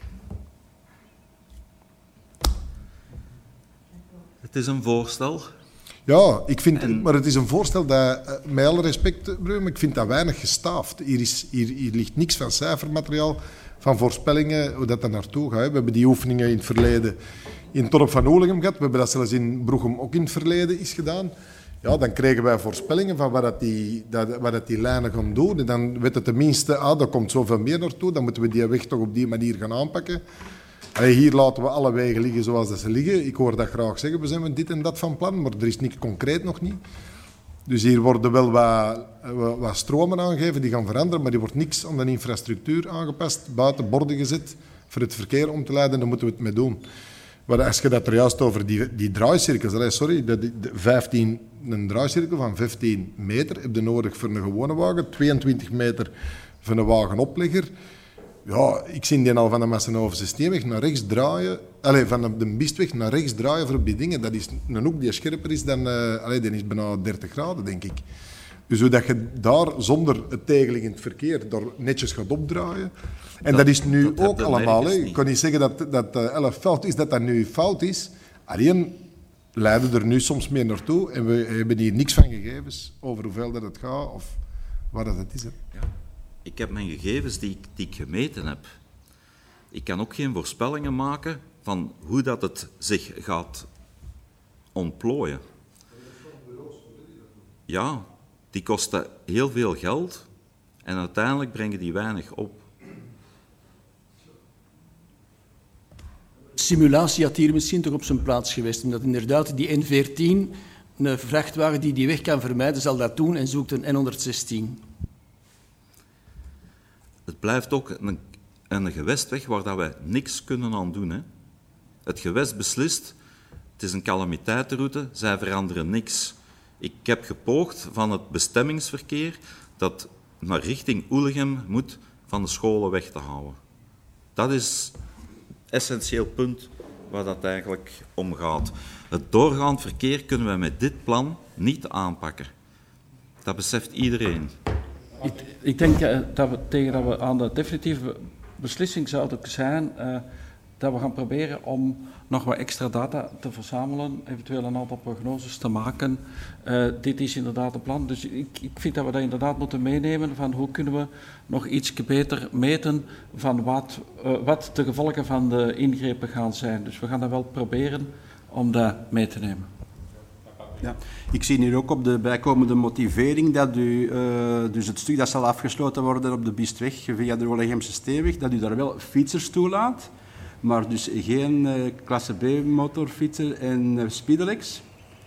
Het is een voorstel. Ja, ik vind, en... maar het is een voorstel dat, met alle respect, Breum, ik vind dat weinig gestaafd. Hier, is, hier, hier ligt niks van cijfermateriaal, van voorspellingen, hoe dat er naartoe gaat. We hebben die oefeningen in het verleden in het dorp van Oelegem gehad. We hebben dat zelfs in Broechem ook in het verleden is gedaan. Ja, dan kregen wij voorspellingen van wat, dat die, dat, wat dat die lijnen gaan doen. En dan weet het tenminste, ah, daar komt zoveel meer naartoe. Dan moeten we die weg toch op die manier gaan aanpakken. Allee, hier laten we alle wegen liggen zoals dat ze liggen. Ik hoor dat graag zeggen, we zijn met dit en dat van plan, maar er is niks concreet nog niet. Dus hier worden wel wat, wat, wat stromen aangegeven, die gaan veranderen, maar er wordt niks aan de infrastructuur aangepast, buiten borden gezet voor het verkeer om te leiden, daar moeten we het mee doen. Maar als je dat er juist over die, die draaicirkels, allee, sorry, de, de vijftien, een draaicirkel van vijftien meter heb je nodig voor een gewone wagen, tweeëntwintig meter voor een wagenoplegger. Ja, ik zie die al van de Massenhoven systeemweg naar rechts draaien, allee, van de, de Biestweg naar rechts draaien voor op die dingen. Dat is een hoek die scherper is dan, uh, allee, die is bijna dertig graden, denk ik. Dus hoe dat je daar zonder het tegenliggend verkeer daar netjes gaat opdraaien. En dat, dat is nu dat ook allemaal. Hè. Ik kan niet zeggen dat, dat uh, elf fout is, dat dat nu fout is. Alleen leiden er nu soms meer naartoe en we hebben hier niks van gegevens over hoeveel dat het gaat of waar dat het is. Hè. Ja. Ik heb mijn gegevens die ik, die ik gemeten heb. Ik kan ook geen voorspellingen maken van hoe dat het zich gaat ontplooien. Ja, die kosten heel veel geld en uiteindelijk brengen die weinig op. Simulatie had hier misschien toch op zijn plaats geweest, omdat inderdaad die N veertien, een vrachtwagen die die weg kan vermijden, zal dat doen en zoekt een N honderdzestien. Het blijft ook een, een gewestweg waar dat wij niks kunnen aan doen. Hè. Het gewest beslist, het is een calamiteitenroute, zij veranderen niks. Ik heb gepoogd van het bestemmingsverkeer dat naar richting Oelegem moet van de scholen weg te houden. Dat is het essentieel punt waar dat eigenlijk om gaat. Het doorgaand verkeer kunnen we met dit plan niet aanpakken. Dat beseft iedereen. Ik, ik denk uh, dat we tegen dat we aan de definitieve beslissing zouden zijn, uh, dat we gaan proberen om nog wat extra data te verzamelen, eventueel een aantal prognoses te maken. Uh, dit is inderdaad een plan, dus ik, ik vind dat we dat inderdaad moeten meenemen van hoe kunnen we nog iets beter meten van wat, uh, wat de gevolgen van de ingrepen gaan zijn. Dus we gaan dat wel proberen om dat mee te nemen. Ja. Ik zie hier ook op de bijkomende motivering dat u, uh, dus het stuk dat zal afgesloten worden op de Biestweg via de Oelegemse Steenweg, dat u daar wel fietsers toelaat, maar dus geen uh, klasse B motorfietser en uh, speedelecs.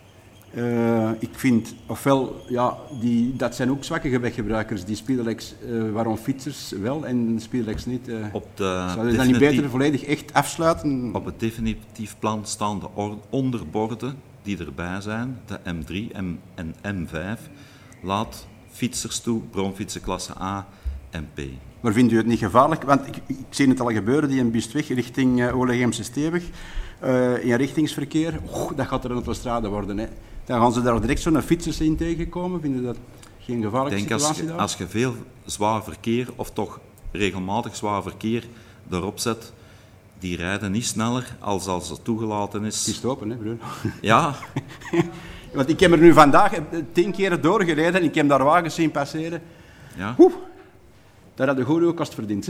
Uh, ik vind, ofwel, ja, die, dat zijn ook zwakke weggebruikers, die speedelecs, uh, waarom fietsers wel en speedelecs niet? Uh, op de zou je dat niet beter volledig echt afsluiten? Op het definitief plan staan de onderborden die erbij zijn, de M drie en M vijf, laat fietsers toe, bromfietsen klasse A en P. Maar vindt u het niet gevaarlijk? Want ik, ik zie het al gebeuren, die een Biestweg richting uh, Oelegemse Steenweg, uh, in richtingsverkeer, oh, dat gaat er een autostrade worden. Hè. Dan gaan ze daar direct zo'n fietsers in tegenkomen. Vinden dat geen gevaarlijke Ik denk situatie als, daar? als je veel zwaar verkeer, of toch regelmatig zwaar verkeer, erop zet, die rijden niet sneller als als het toegelaten is. Het is open, hè, broer? Ja. Want ik heb er nu vandaag tien keer doorgereden en ik heb daar wagens zien passeren. Ja. Oeh, daar had de goede kost verdiend.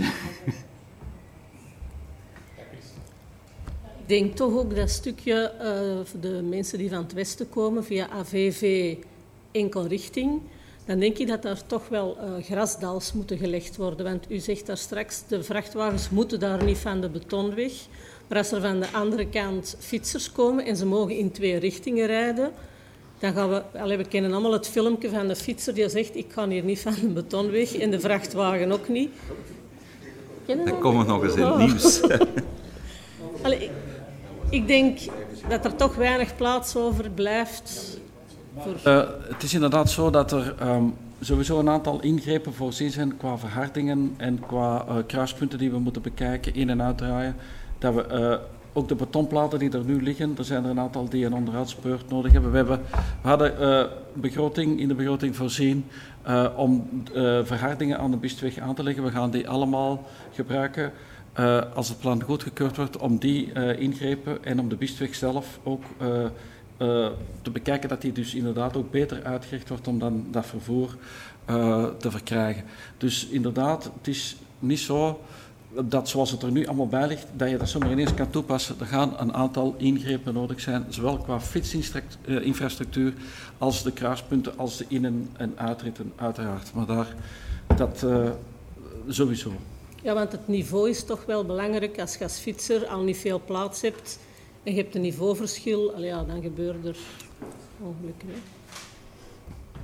Ik denk toch ook dat stukje, uh, de mensen die van het westen komen via A V V enkel richting, dan denk ik dat daar toch wel uh, grasdals moeten gelegd worden. Want u zegt daar straks, de vrachtwagens moeten daar niet van de betonweg. Maar als er van de andere kant fietsers komen en ze mogen in twee richtingen rijden, dan gaan we... Allee, we kennen allemaal het filmpje van de fietser die zegt, ik ga hier niet van de betonweg en de vrachtwagen ook niet. Dan komen we nog eens in het nieuws. Allee, ik, ik denk dat er toch weinig plaats over blijft. Voor... Uh, het is inderdaad zo dat er um, sowieso een aantal ingrepen voorzien zijn qua verhardingen en qua uh, kruispunten die we moeten bekijken, in- en uitdraaien. Dat we uh, ook de betonplaten die er nu liggen, er zijn er een aantal die een onderhoudsbeurt nodig hebben. We, hebben, we hadden uh, begroting, in de begroting voorzien uh, om uh, verhardingen aan de Biestweg aan te leggen. We gaan die allemaal gebruiken. Uh, als het plan goedgekeurd wordt, om die uh, ingrepen en om de Biestweg zelf ook uh, uh, te bekijken dat die dus inderdaad ook beter uitgericht wordt om dan dat vervoer uh, te verkrijgen. Dus inderdaad, het is niet zo dat zoals het er nu allemaal bij ligt, dat je dat zomaar ineens kan toepassen. Er gaan een aantal ingrepen nodig zijn, zowel qua fietsinfrastructuur als de kruispunten, als de in- en uitritten uiteraard. Maar daar, dat uh, sowieso. Ja, want het niveau is toch wel belangrijk. Als je als fietser al niet veel plaats hebt en je hebt een niveauverschil, allee, ja, dan gebeuren er ongelukken. Hè?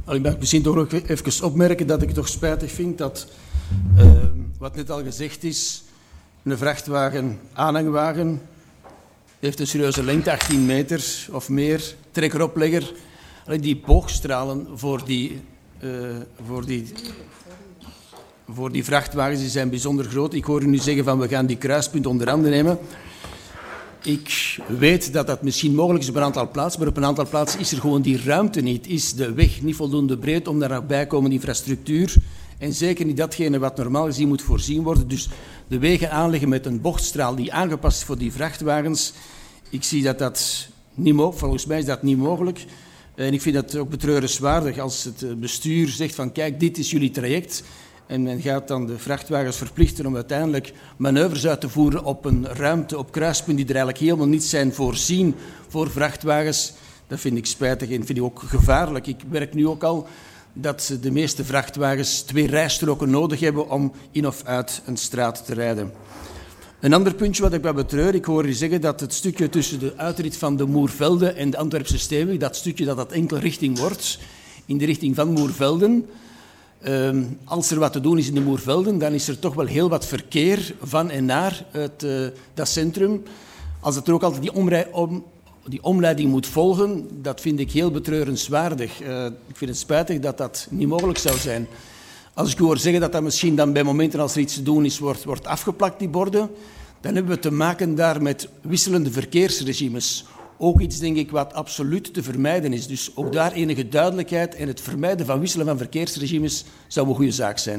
Ik mag misschien toch nog even opmerken dat ik het toch spijtig vind dat, uh, wat net al gezegd is, een vrachtwagen, aanhangwagen, heeft een serieuze lengte, achttien meter of meer, trekkeroplegger. Die boogstralen voor die, uh, voor, die, voor die vrachtwagens die zijn bijzonder groot. Ik hoor u nu zeggen van we gaan die kruispunt onder handen nemen. Ik weet dat dat misschien mogelijk is op een aantal plaatsen, maar op een aantal plaatsen is er gewoon die ruimte niet. Is de weg niet voldoende breed om daar nog bijkomende infrastructuur en zeker niet datgene wat normaal gezien moet voorzien worden. Dus de wegen aanleggen met een bochtstraal die aangepast is voor die vrachtwagens, ik zie dat dat niet mogelijk, volgens mij is dat niet mogelijk. En ik vind dat ook betreurenswaardig als het bestuur zegt van kijk, dit is jullie traject. En men gaat dan de vrachtwagens verplichten om uiteindelijk manoeuvres uit te voeren op een ruimte, op kruispunten die er eigenlijk helemaal niet zijn voorzien voor vrachtwagens. Dat vind ik spijtig en vind ik ook gevaarlijk. Ik merk nu ook al dat de meeste vrachtwagens twee rijstroken nodig hebben om in of uit een straat te rijden. Een ander puntje wat ik wel betreur, ik hoor u zeggen dat het stukje tussen de uitrit van de Moervelde en de Antwerpse Steenweg, dat stukje dat dat enkel richting wordt, in de richting van Moervelden. Um, als er wat te doen is in de Moervelden, dan is er toch wel heel wat verkeer van en naar het, uh, dat centrum. Als het er ook altijd die, omrij, om, die omleiding moet volgen, dat vind ik heel betreurenswaardig. Uh, ik vind het spijtig dat dat niet mogelijk zou zijn. Als ik u hoor zeggen dat dat misschien dan bij momenten als er iets te doen is, wordt, wordt afgeplakt, die borden, dan hebben we te maken daar met wisselende verkeersregimes. Ook iets, denk ik, wat absoluut te vermijden is. Dus ook daar enige duidelijkheid en het vermijden van wisselen van verkeersregimes zou een goede zaak zijn.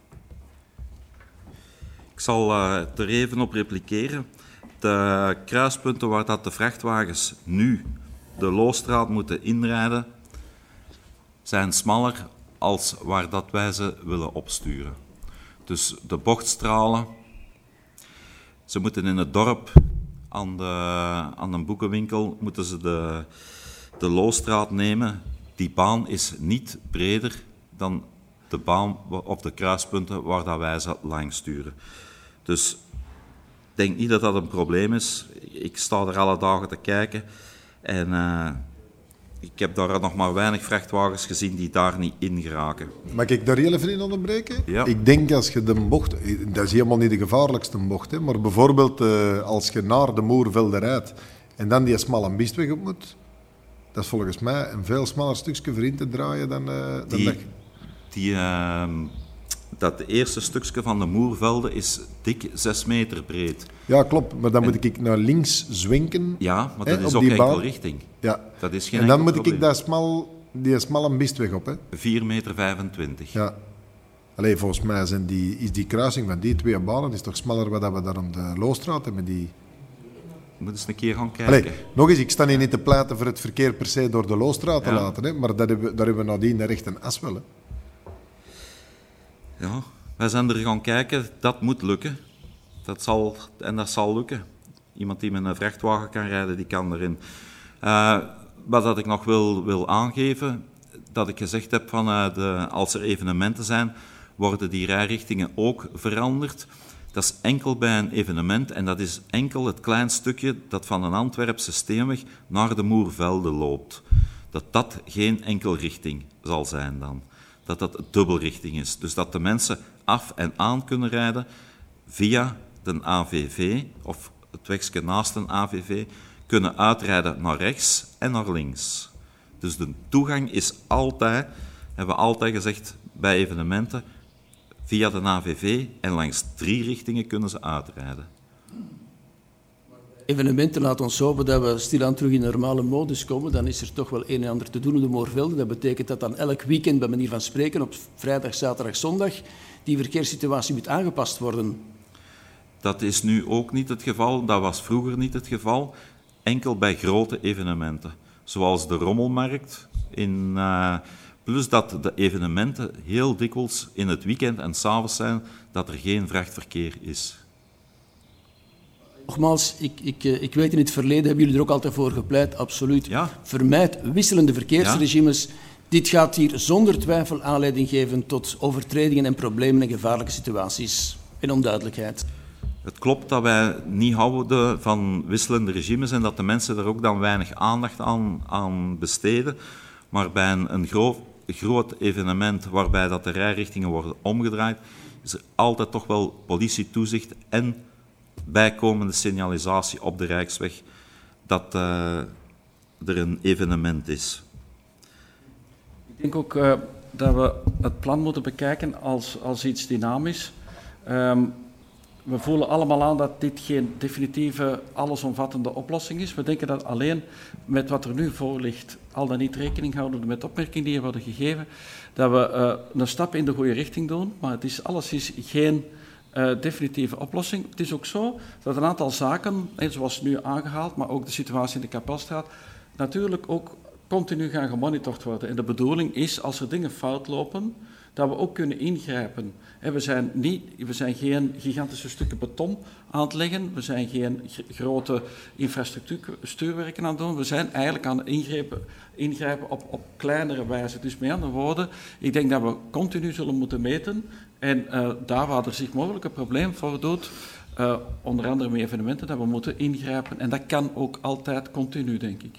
Ik zal uh, er even op repliceren. De kruispunten waar dat de vrachtwagens nu de Loostraat moeten inrijden, zijn smaller als waar dat wij ze willen opsturen. Dus de bochtstralen, ze moeten in het dorp aan, de, aan een boekenwinkel moeten ze de, de Loostraat nemen. Die baan is niet breder dan de baan op de kruispunten waar dat wij ze langs sturen. Dus ik denk niet dat dat een probleem is. Ik sta er alle dagen te kijken en uh, ik heb daar nog maar weinig vrachtwagens gezien die daar niet in geraken. Mag ik daar heel even in onderbreken? Ja. Ik denk als je de bocht... Dat is helemaal niet de gevaarlijkste bocht, hè, maar bijvoorbeeld uh, als je naar de Moervelde rijdt en dan die smalle Biestweg op moet, dat is volgens mij een veel smaller stukje voor in te draaien dan, uh, dan die, dat... Die, uh, dat eerste stukje van de Moervelde is dik zes meter breed. Ja, klopt. Maar dan en... moet ik naar links zwenken. Ja, maar dat hè, is op ook die enkel baan. richting. Ja. Dat is geen en dan moet probleem. ik dat smal, die smalle Biestweg op. Hè. vier meter vijfentwintig. Ja. Allee, volgens mij zijn die, is die kruising van die twee banen is toch smaller dan we daar om de Loostraat hebben. Die... Moet eens een keer gaan kijken. Allee, nog eens, ik sta hier niet te pleiten voor het verkeer per se door de Loostraat te ja. laten. Hè, maar daar hebben, daar hebben we nadien de rechte as wel. Hè. Ja, wij zijn er gaan kijken. Dat moet lukken. Dat zal, en dat zal lukken. Iemand die met een vrachtwagen kan rijden, die kan erin. Uh, wat dat ik nog wil, wil aangeven, dat ik gezegd heb van uh, de, als er evenementen zijn, worden die rijrichtingen ook veranderd. Dat is enkel bij een evenement en dat is enkel het klein stukje dat van een Antwerpse Steenweg naar de Moervelde loopt. Dat dat geen enkelrichting zal zijn dan. Dat dat dubbelrichting is. Dus dat de mensen af en aan kunnen rijden via de A V V of het wegje naast een A V V, kunnen uitrijden naar rechts en naar links. Dus de toegang is altijd, hebben we altijd gezegd bij evenementen, via de A V V en langs drie richtingen kunnen ze uitrijden. Evenementen laten ons hopen dat we stilaan terug in normale modus komen. Dan is er toch wel een en ander te doen op de Moervelde. Dat betekent dat dan elk weekend, bij manier van spreken, op vrijdag, zaterdag, zondag, die verkeerssituatie moet aangepast worden. Dat is nu ook niet het geval. Dat was vroeger niet het geval. Enkel bij grote evenementen. Zoals de Rommelmarkt. In, uh, plus dat de evenementen heel dikwijls in het weekend en 's avonds zijn dat er geen vrachtverkeer is. Nogmaals, ik, ik, ik weet in het verleden, hebben jullie er ook altijd voor gepleit, absoluut. Ja. Vermijd wisselende verkeersregimes. Ja. Dit gaat hier zonder twijfel aanleiding geven tot overtredingen en problemen en gevaarlijke situaties en onduidelijkheid. Het klopt dat wij niet houden van wisselende regimes en dat de mensen er ook dan weinig aandacht aan, aan besteden. Maar bij een, een groot groot evenement waarbij dat de rijrichtingen worden omgedraaid, is er altijd toch wel politietoezicht en bijkomende signalisatie op de Rijksweg dat uh, er een evenement is. Ik denk ook uh, dat we het plan moeten bekijken als, als iets dynamisch. Um, we voelen allemaal aan dat dit geen definitieve, allesomvattende oplossing is. We denken dat alleen met wat er nu voor ligt, al dan niet rekening houden met opmerkingen die er worden gegeven, dat we uh, een stap in de goede richting doen, maar het is alleszins geen uh, definitieve oplossing. Het is ook zo dat een aantal zaken, zoals nu aangehaald, maar ook de situatie in de Kapelstraat, natuurlijk ook continu gaan gemonitord worden. En de bedoeling is, als er dingen fout lopen, dat we ook kunnen ingrijpen. We zijn, niet, we zijn geen gigantische stukken beton aan het leggen, we zijn geen grote infrastructuurwerken aan het doen, we zijn eigenlijk aan het ingrijpen, ingrijpen op, op kleinere wijze. Dus met andere woorden, ik denk dat we continu zullen moeten meten en uh, daar waar er zich mogelijk een probleem voordoet, uh, onder andere met evenementen, dat we moeten ingrijpen. En dat kan ook altijd continu, denk ik.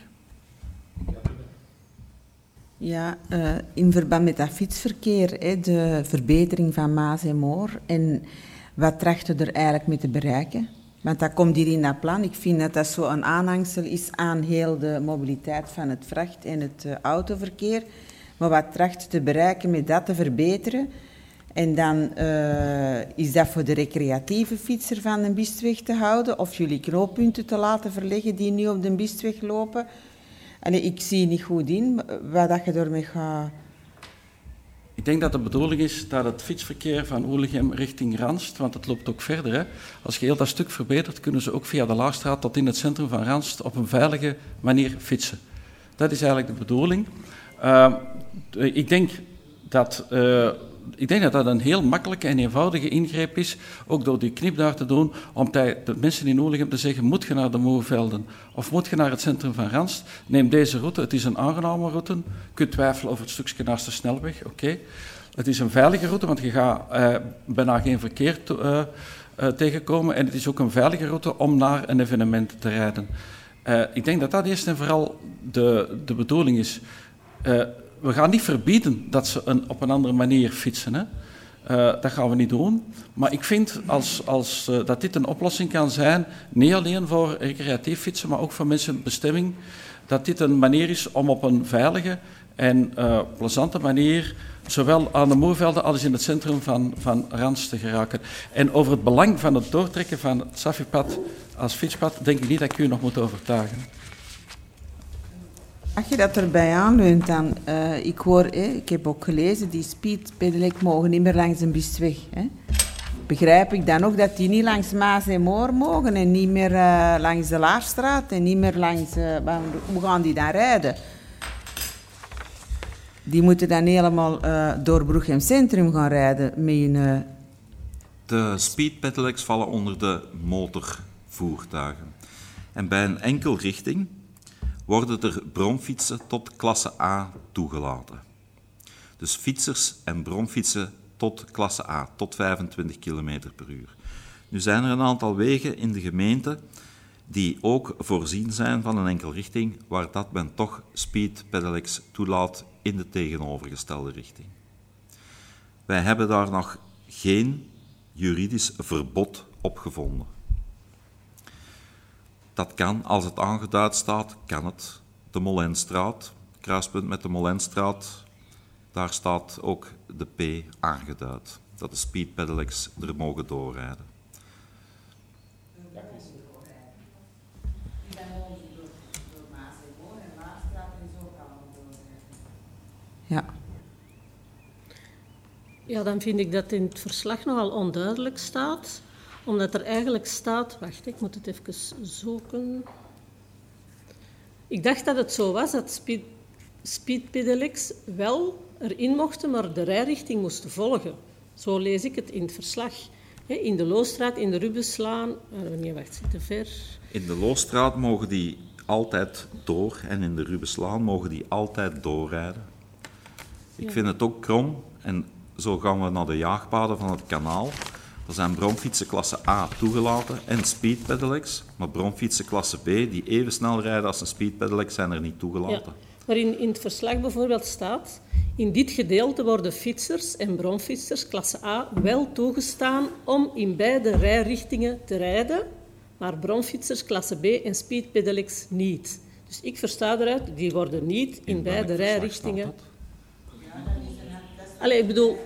Ja, uh, in verband met dat fietsverkeer, hè, de verbetering van Maas en Moor. En wat trachten we er eigenlijk mee te bereiken? Want dat komt hier in dat plan. Ik vind dat dat zo een aanhangsel is aan heel de mobiliteit van het vracht- en het uh, autoverkeer. Maar wat trachten te bereiken met dat te verbeteren? En dan uh, is dat voor de recreatieve fietser van de Biestweg te houden, of jullie knooppunten te laten verleggen die nu op de Biestweg lopen. Allee, ik zie niet goed in wat dat je ermee gaat. Ik denk dat de bedoeling is dat het fietsverkeer van Oelegem richting Ranst, want het loopt ook verder, hè. Als je heel dat stuk verbetert, kunnen ze ook via de Laagstraat tot in het centrum van Ranst op een veilige manier fietsen. Dat is eigenlijk de bedoeling. Uh, ik denk dat... Uh, Ik denk dat dat een heel makkelijke en eenvoudige ingreep is, ook door die knip daar te doen, om de mensen in Oelegem te zeggen, moet je naar de Moervelden of moet je naar het centrum van Ranst, neem deze route, het is een aangename route, je kunt twijfelen over het stukje naast de snelweg, oké. Okay. Het is een veilige route, want je gaat uh, bijna geen verkeer to, uh, uh, tegenkomen en het is ook een veilige route om naar een evenement te rijden. Uh, ik denk dat dat eerst en vooral de, de bedoeling is. Uh, We gaan niet verbieden dat ze een, op een andere manier fietsen. Hè. Uh, dat gaan we niet doen. Maar ik vind als, als, uh, dat dit een oplossing kan zijn, niet alleen voor recreatief fietsen, maar ook voor mensen met bestemming, dat dit een manier is om op een veilige en uh, plezante manier zowel aan de Moervelden als in het centrum van, van Ranst te geraken. En over het belang van het doortrekken van het Safipad als fietspad, denk ik niet dat ik u nog moet overtuigen. Als je dat erbij aanleunt, dan, uh, ik hoor, eh, ik heb ook gelezen, die speedpedelec mogen niet meer langs een Biestweg. Eh. Begrijp ik dan ook dat die niet langs Maas en Moor mogen en niet meer uh, langs de Laarstraat en niet meer langs, uh, hoe gaan die dan rijden? Die moeten dan helemaal uh, door Bruchem Centrum gaan rijden met een... Uh... De speedpedelecs vallen onder de motorvoertuigen. En bij een enkel richting worden er bromfietsen tot klasse A toegelaten. Dus fietsers en bromfietsen tot klasse A, tot vijfentwintig kilometer per uur. Nu zijn er een aantal wegen in de gemeente die ook voorzien zijn van een enkel richting, waar dat men toch speedpedelecs toelaat in de tegenovergestelde richting. Wij hebben daar nog geen juridisch verbod op gevonden. Dat kan, als het aangeduid staat, kan het. De Molenstraat, kruispunt met de Molenstraat, daar staat ook de P aangeduid. Dat de speedpedelecs er mogen doorrijden. Ja. Ja, dan vind ik dat in het verslag nogal onduidelijk staat, omdat er eigenlijk staat... Wacht, ik moet het even zoeken. Ik dacht dat het zo was dat speed, speedpedelecs wel erin mochten, maar de rijrichting moesten volgen. Zo lees ik het in het verslag. In de Loosstraat, in de Rubenslaan... Nee, wacht, zit te ver. In de Loosstraat mogen die altijd door en in de Rubenslaan mogen die altijd doorrijden. Ik ja. vind het ook krom, en zo gaan we naar de jaagpaden van het kanaal. Er zijn bromfietsen klasse A toegelaten en speedpedelecs, maar bromfietsen klasse B, die even snel rijden als een speedpedelec, zijn er niet toegelaten. Ja, maar in, in het verslag bijvoorbeeld staat, In dit gedeelte worden fietsers en bromfietsers klasse A wel toegestaan om in beide rijrichtingen te rijden, maar bromfietsers klasse B en speedpedelecs niet. Dus ik versta eruit, die worden niet in, in beide rijrichtingen. Allee, ik bedoel,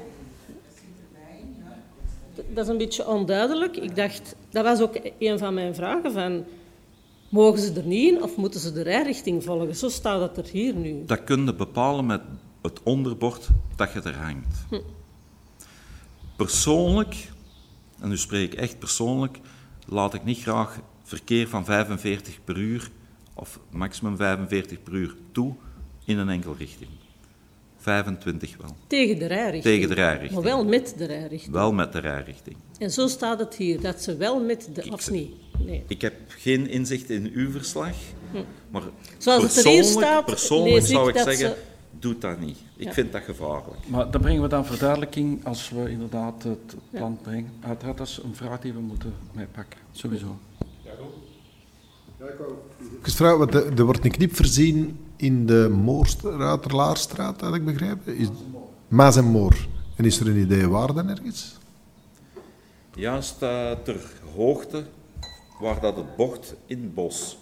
dat is een beetje onduidelijk. Ik dacht, dat was ook een van mijn vragen van, mogen ze er niet in of moeten ze de rijrichting volgen? Zo staat het er hier nu. Dat kun je bepalen met het onderbord dat je er hangt. Hm. Persoonlijk, en nu spreek ik echt persoonlijk, laat ik niet graag verkeer van vijfenveertig per uur of maximum vijfenveertig per uur toe in een enkel richting. vijfentwintig wel. Tegen de rijrichting? Tegen de rijrichting. Maar wel met de rijrichting? Wel met de rijrichting. En zo staat het hier, dat ze wel met de... Ik, of niet? Nee. Ik heb geen inzicht in uw verslag, hm. maar zoals het er hier staat, persoonlijk zou ik, ik zeggen, ze... doe dat niet. Ik ja. vind dat gevaarlijk. Maar dan brengen we dan verduidelijking als we inderdaad het plan ja. brengen. Uiteraard, dat is een vraag die we moeten meepakken, sowieso. Ja, ik wou eens vragen, want er wordt een knip voorzien in de Moorstraat, Laarstraat, had ik begrepen. Is Maas en Moor. En is er een idee waar dan ergens? Ja, staat ter hoogte waar dat het bocht in het bos.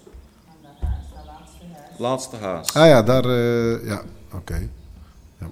Laatste huis. Ah ja, daar... Uh, ja, oké. Okay. Ja.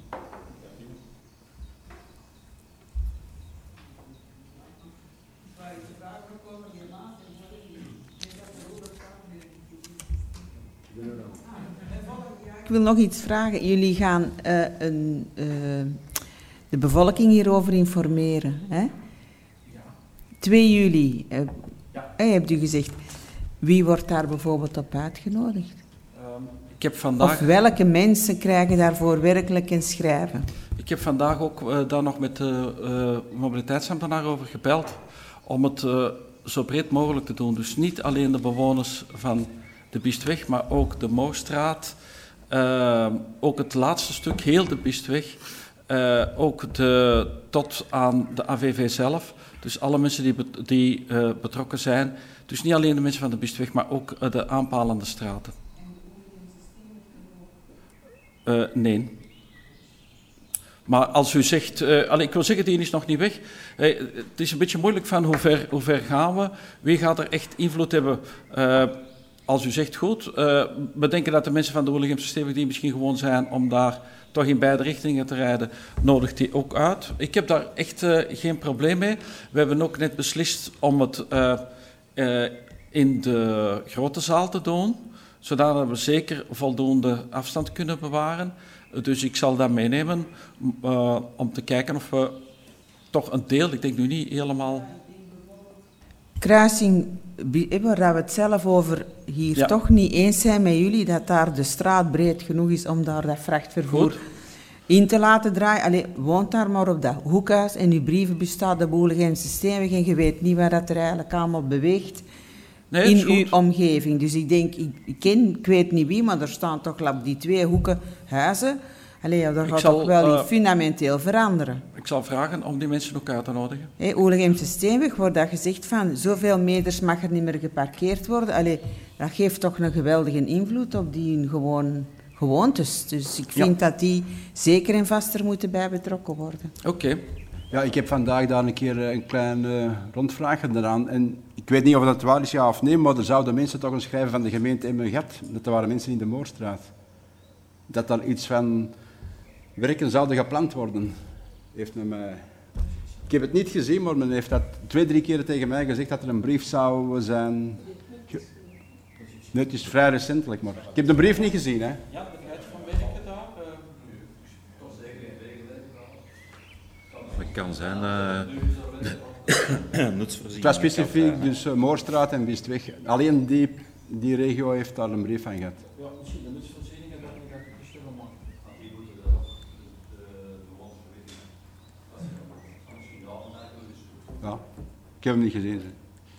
Ik wil nog iets vragen. Jullie gaan uh, een, uh, de bevolking hierover informeren. Hè? twee juli, uh, ja. uh, hebt u gezegd. Wie wordt daar bijvoorbeeld op uitgenodigd? Um, ik heb vandaag... Of welke mensen krijgen daarvoor werkelijk een schrijven? Ik heb vandaag ook uh, daar nog met de uh, mobiliteitsambtenaar over gebeld om het uh, zo breed mogelijk te doen. Dus niet alleen de bewoners van de Biestweg, maar ook de Moorstraat, uh, ook het laatste stuk, heel de Biestweg, uh, ook de, tot aan de A V V zelf. Dus alle mensen die, bet- die uh, betrokken zijn. Dus niet alleen de mensen van de Biestweg, maar ook uh, de aanpalende straten. Uh, nee. Maar als u zegt... Uh, allez, ik wil zeggen, die is nog niet weg. Hey, het is een beetje moeilijk van hoe ver, hoe ver gaan we. Wie gaat er echt invloed hebben? Uh, als u zegt, goed, uh, we denken dat de mensen van de Oerlegemse Stevig, die misschien gewoon zijn om daar toch in beide richtingen te rijden, nodigt die ook uit. Ik heb daar echt uh, geen probleem mee. We hebben ook net beslist om het uh, uh, in de grote zaal te doen, zodat we zeker voldoende afstand kunnen bewaren. Dus ik zal dat meenemen uh, om te kijken of we toch een deel, ik denk nu niet helemaal... Kruising, waar we het zelf over hier ja. toch niet eens zijn met jullie, dat daar de straat breed genoeg is om daar dat vrachtvervoer Goed. in te laten draaien. Allee, woont daar maar op dat hoekhuis en uw brievenbus staat de Boelegemse Steenweg en je weet niet waar dat er eigenlijk allemaal beweegt nee, in uw omgeving. Dus ik denk, ik, ik ken, ik weet niet wie, maar er staan toch op die twee hoeken huizen. Allee, ja, dat gaat zal, toch wel uh, fundamenteel veranderen. Ik zal vragen om die mensen ook uit te nodigen. Hey, Oerlegemse Steenweg wordt dat gezegd van zoveel meters mag er niet meer geparkeerd worden. Allee, dat geeft toch een geweldige invloed op die gewoon, gewoontes. Dus ik vind ja. dat die zeker en vaster moeten bij betrokken worden. Oké. Okay. Ja, ik heb vandaag daar een keer een klein uh, rondvraag gedaan. En ik weet niet of dat waar is, ja of nee, maar er zouden mensen toch een schrijven van de gemeente Emmen-Gat. Dat er waren mensen in de Moorstraat. Dat daar iets van... werken zouden gepland worden, heeft men mij... Ik heb het niet gezien, maar men heeft dat twee, drie keer tegen mij gezegd dat er een brief zou zijn... Ge... Nee, het is vrij recentelijk, maar... Ik heb de brief niet gezien, hè. Ja, de tijd van werken daar... Het kan zijn... Uh... Het was specifiek, dus uh, Moorstraat en Biestweg. Alleen die, die regio heeft daar een brief van gehad. Ja, misschien de nutsvoorzieningen, dat ik dat niet helemaal... Ja, ik heb hem niet gezien. Zeg.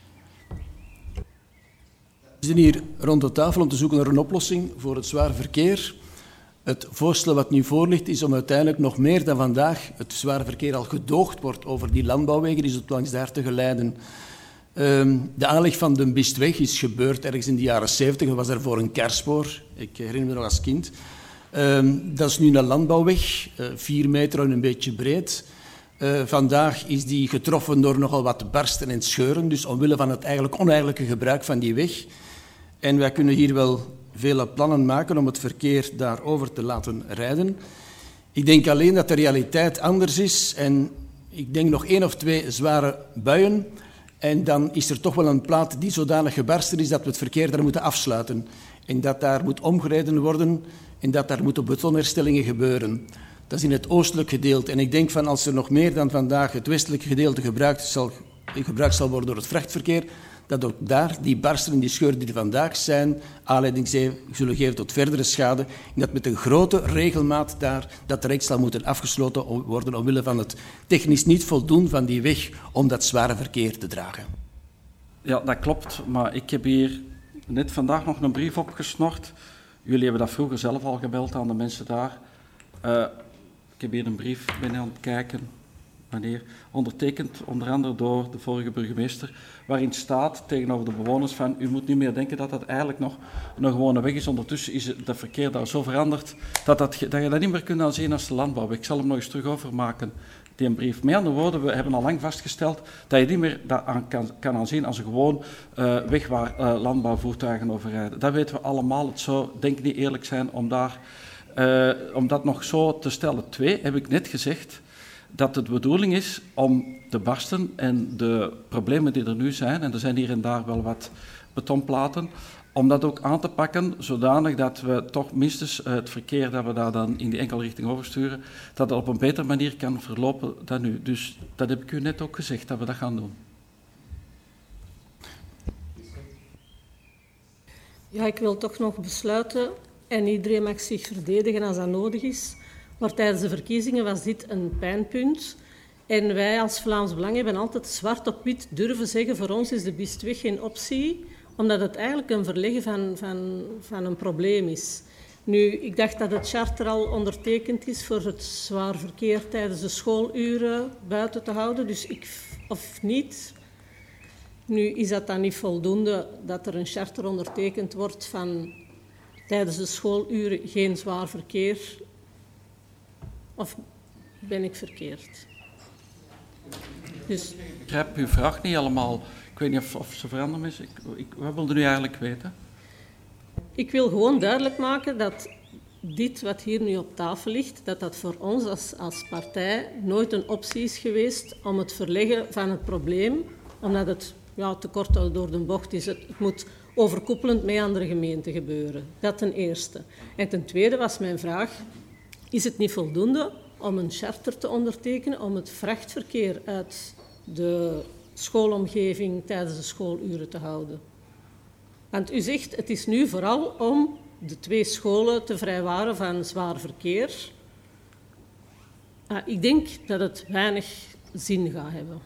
We zijn hier rond de tafel om te zoeken naar een oplossing voor het zware verkeer. Het voorstel wat nu voor ligt is om uiteindelijk nog meer dan vandaag het zware verkeer al gedoogd wordt over die landbouwwegen, is het langs daar te geleiden. Um, de aanleg van de Biestweg is gebeurd ergens in de jaren zeventig. Er was daarvoor een kerspoor. Ik herinner me nog als kind. Um, dat is nu een landbouwweg, uh, vier meter en een beetje breed. Uh, vandaag is die getroffen door nogal wat barsten en scheuren, dus omwille van het eigenlijk oneigenlijke gebruik van die weg. En wij kunnen hier wel vele plannen maken om het verkeer daarover te laten rijden. Ik denk alleen dat de realiteit anders is en ik denk nog één of twee zware buien en dan is er toch wel een plaat die zodanig gebarsten is dat we het verkeer daar moeten afsluiten en dat daar moet omgereden worden en dat daar moeten betonherstellingen gebeuren. Dat is in het oostelijk gedeelte en ik denk van als er nog meer dan vandaag het westelijke gedeelte gebruikt zal, gebruikt zal worden door het vrachtverkeer, dat ook daar die barsten en die scheuren die er vandaag zijn, aanleiding zullen geven tot verdere schade. En dat met een grote regelmaat daar dat traject zal moeten afgesloten worden omwille van het technisch niet voldoen van die weg om dat zware verkeer te dragen. Ja, dat klopt, maar ik heb hier net vandaag nog een brief opgesnort. Jullie hebben dat vroeger zelf al gebeld aan de mensen daar. Uh, ik heb hier een brief, ben aan het kijken. Wanneer, ondertekend onder andere door de vorige burgemeester, waarin staat tegenover de bewoners van u moet niet meer denken dat dat eigenlijk nog een gewone weg is. Ondertussen is het de verkeer daar zo veranderd dat, dat, dat je dat niet meer kunt aanzien als de landbouwweg. Ik zal hem nog eens terug overmaken, die brief. Met andere woorden, we hebben al lang vastgesteld dat je niet meer dat aan kan, kan aanzien als een gewoon uh, weg waar uh, landbouwvoertuigen over rijden. Dat weten we allemaal. Het zou denk ik niet eerlijk zijn om, daar, uh, om dat nog zo te stellen. Twee, heb ik net gezegd, dat het de bedoeling is om de barsten en de problemen die er nu zijn, en er zijn hier en daar wel wat betonplaten, om dat ook aan te pakken, zodanig dat we toch minstens het verkeer dat we daar dan in die enkele richting oversturen, dat het op een betere manier kan verlopen dan nu. Dus dat heb ik u net ook gezegd, dat we dat gaan doen. Ja, ik wil toch nog besluiten, en iedereen mag zich verdedigen als dat nodig is. Maar tijdens de verkiezingen was dit een pijnpunt. En wij als Vlaams Belang hebben altijd zwart op wit durven zeggen, voor ons is de Biestweg geen optie, omdat het eigenlijk een verleggen van, van, van een probleem is. Nu, ik dacht dat het charter al ondertekend is voor het zwaar verkeer tijdens de schooluren buiten te houden, dus ik, of niet. Nu is dat dan niet voldoende dat er een charter ondertekend wordt van tijdens de schooluren geen zwaar verkeer. Of ben ik verkeerd? Dus... Ik begrijp uw vraag niet helemaal. Ik weet niet of, of ze veranderd is. Ik, ik, wat wilde u eigenlijk weten? Ik wil gewoon duidelijk maken dat dit wat hier nu op tafel ligt, dat dat voor ons als, als partij nooit een optie is geweest om het verleggen van het probleem, omdat het ja, te kort door de bocht is. Het, het moet overkoepelend met andere gemeenten gebeuren. Dat ten eerste. En ten tweede was mijn vraag, is het niet voldoende om een charter te ondertekenen om het vrachtverkeer uit de schoolomgeving tijdens de schooluren te houden? Want u zegt, het is nu vooral om de twee scholen te vrijwaren van zwaar verkeer. Ah, ik denk dat het weinig zin gaat hebben.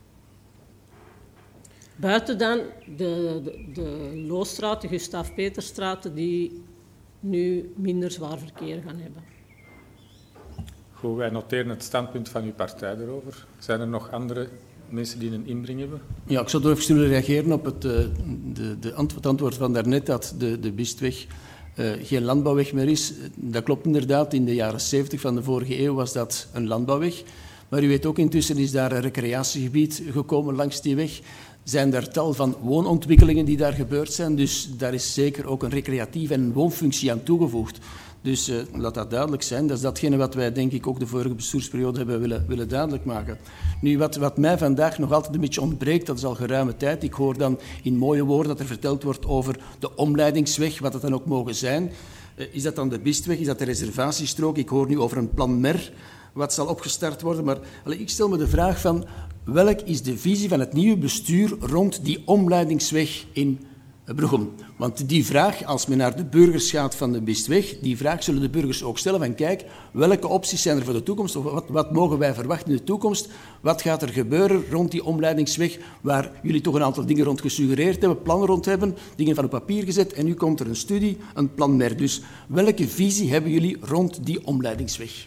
Buiten dan de, de, de Loostraat, de Gustaaf Peterstraat, die nu minder zwaar verkeer gaan hebben. Goed, wij noteren het standpunt van uw partij erover. Zijn er nog andere mensen die een inbreng hebben? Ja, ik zou even willen reageren op het, uh, de, de antwoord, antwoord van daarnet dat de, de Biestweg uh, geen landbouwweg meer is. Dat klopt inderdaad. In de jaren zeventig van de vorige eeuw was dat een landbouwweg. Maar u weet ook, intussen is daar een recreatiegebied gekomen langs die weg. Zijn er tal van woonontwikkelingen die daar gebeurd zijn. Dus daar is zeker ook een recreatieve en een woonfunctie aan toegevoegd. Dus uh, laat dat duidelijk zijn. Dat is datgene wat wij, denk ik, ook de vorige bestuursperiode hebben willen, willen duidelijk maken. Nu, wat, wat mij vandaag nog altijd een beetje ontbreekt, dat is al geruime tijd. Ik hoor dan in mooie woorden dat er verteld wordt over de omleidingsweg, wat het dan ook mogen zijn. Uh, is dat dan de Biestweg? Is dat de reservatiestrook? Ik hoor nu over een plan Mer, wat zal opgestart worden. Maar allez, ik stel me de vraag van, welk is de visie van het nieuwe bestuur rond die omleidingsweg in Bruchem? Want die vraag, als men naar de burgers gaat van de Biestweg, die vraag zullen de burgers ook stellen van kijk, welke opties zijn er voor de toekomst? Of wat, wat mogen wij verwachten in de toekomst? Wat gaat er gebeuren rond die omleidingsweg, waar jullie toch een aantal dingen rond gesuggereerd hebben, plannen rond hebben, dingen van op papier gezet en nu komt er een studie, een plan Mer. Dus welke visie hebben jullie rond die omleidingsweg?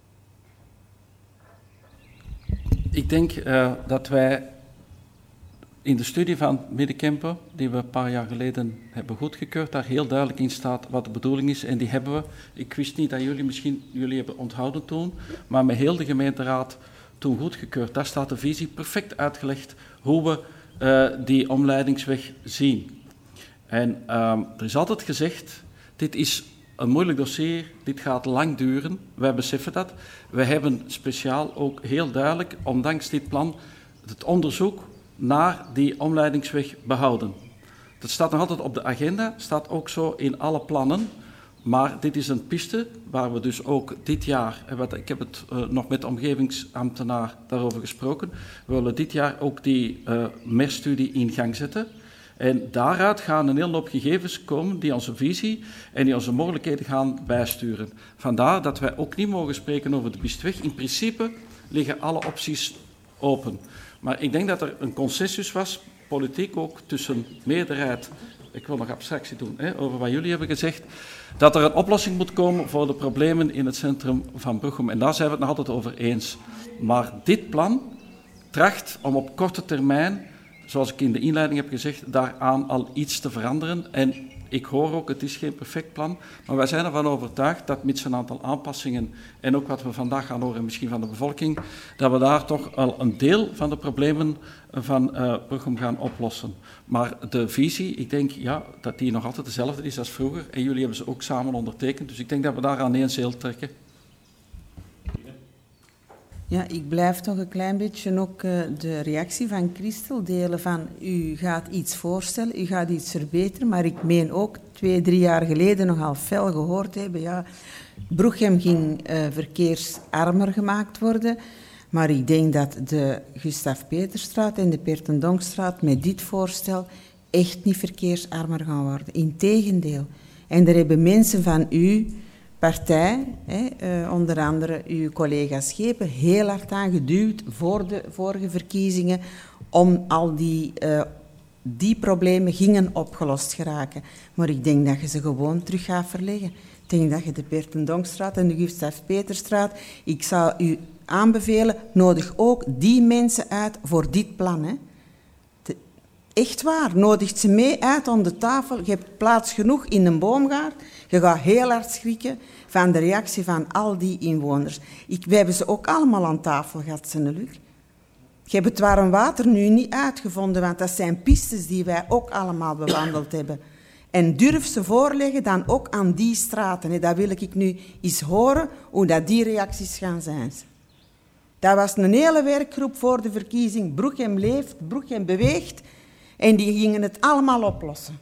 Ik denk uh, dat wij in de studie van Middenkempen, die we een paar jaar geleden hebben goedgekeurd, daar heel duidelijk in staat wat de bedoeling is. En die hebben we, ik wist niet dat jullie misschien, jullie hebben onthouden toen, maar met heel de gemeenteraad toen goedgekeurd. Daar staat de visie perfect uitgelegd hoe we uh, die omleidingsweg zien. En uh, er is altijd gezegd, dit is een moeilijk dossier, dit gaat lang duren. Wij beseffen dat. Wij hebben speciaal ook heel duidelijk, ondanks dit plan, het onderzoek naar die omleidingsweg behouden. Dat staat nog altijd op de agenda, staat ook zo in alle plannen. Maar dit is een piste waar we dus ook dit jaar, ik heb het uh, nog met de omgevingsambtenaar daarover gesproken, we willen dit jaar ook die uh, M E R-studie in gang zetten. En daaruit gaan een hele hoop gegevens komen die onze visie en die onze mogelijkheden gaan bijsturen. Vandaar dat wij ook niet mogen spreken over de Biestweg. In principe liggen alle opties open. Maar ik denk dat er een consensus was, politiek ook, tussen meerderheid, ik wil nog abstractie doen hè, over wat jullie hebben gezegd, dat er een oplossing moet komen voor de problemen in het centrum van Bruchem. En daar zijn we het nog altijd over eens. Maar dit plan tracht om op korte termijn, zoals ik in de inleiding heb gezegd, daaraan al iets te veranderen. En ik hoor ook, het is geen perfect plan, maar wij zijn ervan overtuigd dat met een aantal aanpassingen en ook wat we vandaag gaan horen, misschien van de bevolking, dat we daar toch al een deel van de problemen van uh, Bruchem gaan oplossen. Maar de visie, ik denk ja, dat die nog altijd dezelfde is als vroeger en jullie hebben ze ook samen ondertekend, dus ik denk dat we daar aan één zeel trekken. Ja, ik blijf toch een klein beetje ook uh, de reactie van Christel delen van u gaat iets voorstellen, u gaat iets verbeteren, maar ik meen ook twee, drie jaar geleden nogal fel gehoord hebben, ja, Bruchem ging uh, verkeersarmer gemaakt worden, maar ik denk dat de Gustav Peterstraat en de Pertendonkstraat met dit voorstel echt niet verkeersarmer gaan worden. Integendeel. En er hebben mensen van u partij, hè, uh, onder andere uw collega Schepen, heel hard aan geduwd voor de vorige verkiezingen om al die, uh, die problemen gingen opgelost geraken. Maar ik denk dat je ze gewoon terug gaat verleggen. Ik denk dat je de Pertendonkstraat en de Gustav Peterstraat, ik zou u aanbevelen, nodig ook die mensen uit voor dit plan. Hè. De, echt waar, nodigt ze mee uit aan de tafel. Je hebt plaats genoeg in een boomgaard. Je gaat heel hard schrikken van de reactie van al die inwoners. Ik, wij hebben ze ook allemaal aan tafel gehad, Seneluk. Je hebt het warm water nu niet uitgevonden, want dat zijn pistes die wij ook allemaal bewandeld hebben. En durf ze voorleggen dan ook aan die straten. Hè. Dat wil ik nu eens horen, hoe dat die reacties gaan zijn. Dat was een hele werkgroep voor de verkiezing. Bruchem leeft, Bruchem beweegt. En die gingen het allemaal oplossen.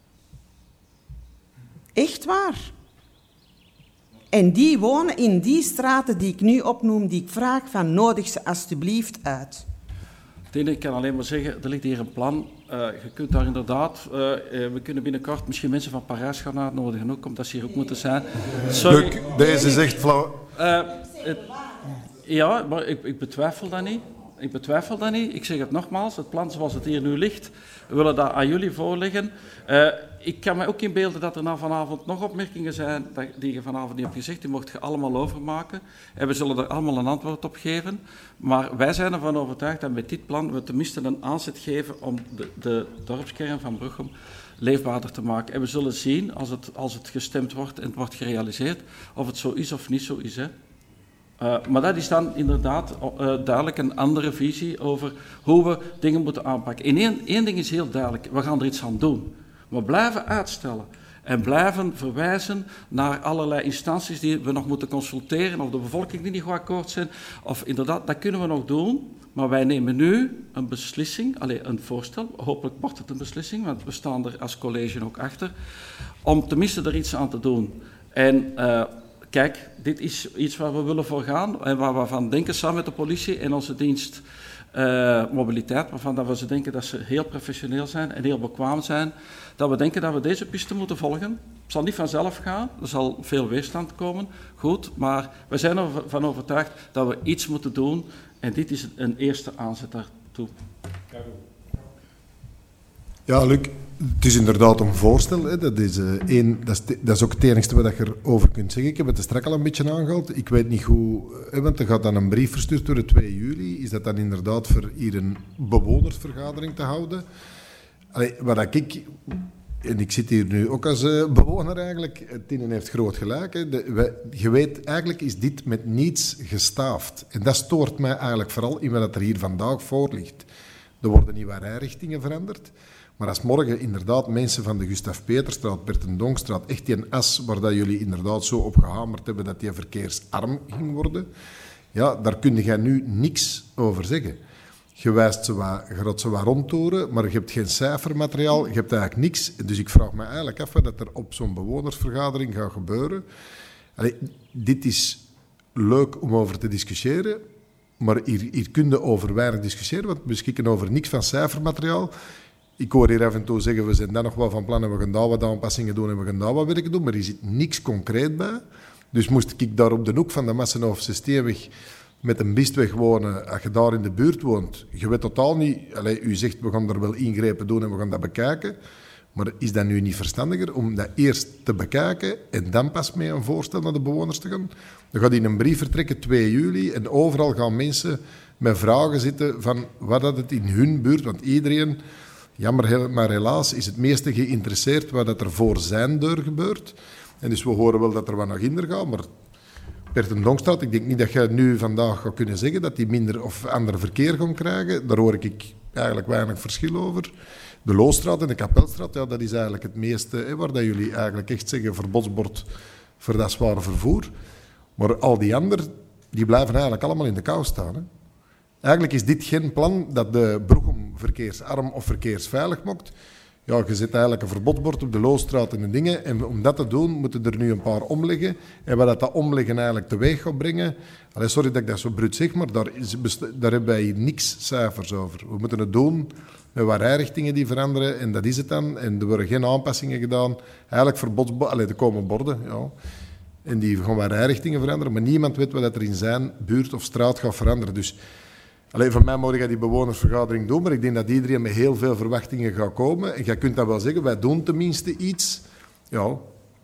Echt waar. En die wonen in die straten die ik nu opnoem, die ik vraag van nodig ze alstublieft uit. Ik kan alleen maar zeggen, er ligt hier een plan. Uh, je kunt daar inderdaad, uh, we kunnen binnenkort misschien mensen van Parijs gaan uitnodigen, ook omdat ze hier ook moeten zijn. Sorry. Luc, deze is echt flauw. Uh, het, ja, maar ik, ik betwijfel dat niet. Ik betwijfel dat niet. Ik zeg het nogmaals, het plan zoals het hier nu ligt, we willen dat aan jullie voorleggen. Uh, ik kan me ook inbeelden dat er na vanavond nog opmerkingen zijn die je vanavond niet hebt gezegd. Die mocht je allemaal overmaken. En we zullen er allemaal een antwoord op geven. Maar wij zijn ervan overtuigd dat met dit plan we tenminste een aanzet geven om de, de dorpskern van Bruchem leefbaarder te maken. En we zullen zien, als het, als het gestemd wordt en het wordt gerealiseerd, of het zo is of niet zo is. Hè. Uh, maar dat is dan inderdaad uh, duidelijk een andere visie over hoe we dingen moeten aanpakken. En één, één ding is heel duidelijk, we gaan er iets aan doen. We blijven uitstellen en blijven verwijzen naar allerlei instanties die we nog moeten consulteren, of de bevolking die niet goed akkoord zijn, of inderdaad, dat kunnen we nog doen. Maar wij nemen nu een beslissing, allez, een voorstel, hopelijk wordt het een beslissing, want we staan er als college ook achter, om tenminste er iets aan te doen. En uh, kijk, dit is iets waar we willen voor gaan en waar we van denken samen met de politie en onze dienst uh, mobiliteit, waarvan dat we ze denken dat ze heel professioneel zijn en heel bekwaam zijn, dat we denken dat we deze piste moeten volgen. Het zal niet vanzelf gaan, er zal veel weerstand komen, goed, maar we zijn ervan overtuigd dat we iets moeten doen en dit is een eerste aanzet daartoe. Ja, Luc, het is inderdaad een voorstel. Hè. Dat, is, uh, één, dat, is, dat is ook het enige wat je erover kunt zeggen. Ik heb het er straks al een beetje aangehaald. Ik weet niet hoe... Hè, want er gaat dan een brief verstuurd door de twee juli. Is dat dan inderdaad voor hier een bewonersvergadering te houden? Allee, wat ik... En ik zit hier nu ook als uh, bewoner eigenlijk. Tine heeft groot gelijk. Hè. De, wij, je weet, eigenlijk is dit met niets gestaafd. En dat stoort mij eigenlijk vooral in wat er hier vandaag voor ligt. Er worden niet wat rijrichtingen veranderd. Maar als morgen inderdaad mensen van de Gustav Peterstraat, Bert en Donkstraat, echt die as waar dat jullie inderdaad zo op gehamerd hebben dat die verkeersarm ging worden, ja, daar kun je nu niks over zeggen. Je wijst ze wat, je gaat ze wat rondtoren, maar je hebt geen cijfermateriaal, je hebt eigenlijk niks. Dus ik vraag me eigenlijk af wat er op zo'n bewonersvergadering gaat gebeuren. Allee, dit is leuk om over te discussiëren, maar hier, hier kun je over weinig discussiëren, want we beschikken over niks van cijfermateriaal. Ik hoor hier af en toe zeggen, we zijn daar nog wel van plan en we gaan daar wat aanpassingen doen en we gaan daar wat werk doen, maar hier zit niks concreet bij. Dus moest ik daar op de hoek van de Massenhoofse Steenweg met een bistweg wonen, als je daar in de buurt woont, je weet totaal niet, allez, u zegt we gaan er wel ingrepen doen en we gaan dat bekijken, maar is dat nu niet verstandiger om dat eerst te bekijken en dan pas met een voorstel naar de bewoners te gaan? Dan gaat in een brief vertrekken twee juli en overal gaan mensen met vragen zitten van wat dat het in hun buurt, want iedereen, jammer maar helaas, is het meeste geïnteresseerd wat dat er voor zijn deur gebeurt. En dus we horen wel dat er wat nog in gaat, maar Bert en Donkstraat, ik denk niet dat je nu vandaag gaat kunnen zeggen dat die minder of ander verkeer gaan krijgen. Daar hoor ik eigenlijk weinig verschil over. De Loosstraat en de Kapelstraat, ja, dat is eigenlijk het meeste, hè, waar dat jullie eigenlijk echt zeggen verbodsbord voor dat zware vervoer. Maar al die anderen, die blijven eigenlijk allemaal in de kou staan. Hè. Eigenlijk is dit geen plan dat de Broegem verkeersarm of verkeersveilig maakt. Ja, je zet eigenlijk een verbodsbord op de Loosstraat en de dingen. En om dat te doen, moeten er nu een paar omleggen. En wat dat omleggen eigenlijk teweeg gaat brengen... Allee, sorry dat ik dat zo bruut zeg, maar daar, is, daar hebben wij hier niks cijfers over. We moeten het doen met wat rijrichtingen die veranderen. En dat is het dan. En er worden geen aanpassingen gedaan. Eigenlijk verbodsborden... Allee, er komen borden, ja. En die gaan wat rijrichtingen veranderen. Maar niemand weet wat er in zijn buurt of straat gaat veranderen. Dus... Allee, van mij moet je die bewonersvergadering doen, maar ik denk dat iedereen met heel veel verwachtingen gaat komen. En jij kunt dat wel zeggen, wij doen tenminste iets. Ja,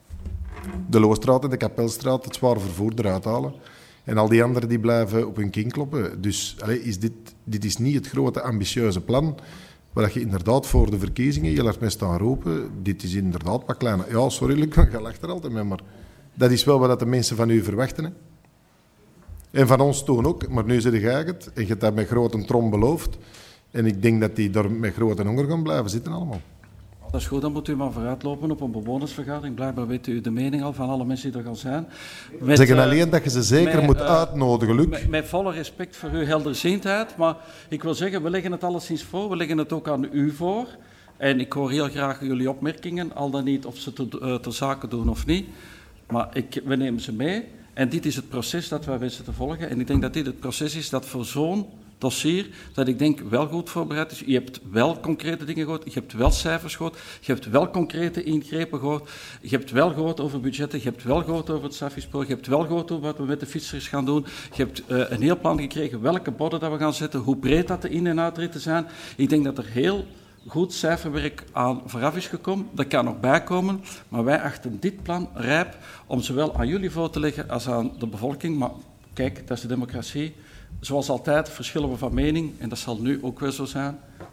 de Loosstraat en de Kapelstraat, het zware vervoer eruit halen. En al die anderen die blijven op hun kin kloppen. Dus allee, is dit, dit is niet het grote ambitieuze plan waar je inderdaad voor de verkiezingen heel hard mee staan roepen. Dit is inderdaad wat kleiner. Ja, sorry, Luc, je lacht er altijd mee, maar dat is wel wat de mensen van u verwachten, hè. En van ons toen ook, maar nu zit je het. En je hebt dat met grote trom beloofd. En ik denk dat die daar met grote honger gaan blijven zitten allemaal. Dat is goed, dan moet u maar vooruitlopen op een bewonersvergadering. Blijkbaar weet u de mening al van alle mensen die er gaan zijn. Met, zeggen uh, alleen dat je ze zeker met, moet uh, uitnodigen, Luc. Met, met volle respect voor uw helderziendheid. Maar ik wil zeggen, we leggen het alleszins voor. We leggen het ook aan u voor. En ik hoor heel graag jullie opmerkingen. Al dan niet of ze te, uh, te zaken doen of niet. Maar ik, we nemen ze mee. En dit is het proces dat wij wensen te volgen. En ik denk dat dit het proces is dat voor zo'n dossier, dat ik denk wel goed voorbereid is. Je hebt wel concrete dingen gehoord, je hebt wel cijfers gehoord, je hebt wel concrete ingrepen gehoord, je hebt wel gehoord over budgetten, je hebt wel gehoord over het Safi-spoor, je hebt wel gehoord over wat we met de fietsers gaan doen, je hebt uh, een heel plan gekregen welke borden dat we gaan zetten, hoe breed dat de in- en uitritten zijn. Ik denk dat er heel goed cijferwerk aan vooraf is gekomen. Dat kan nog bijkomen, maar wij achten dit plan rijp om zowel aan jullie voor te leggen als aan de bevolking. Maar kijk, dat is de democratie. Zoals altijd verschillen we van mening en dat zal nu ook wel zo zijn.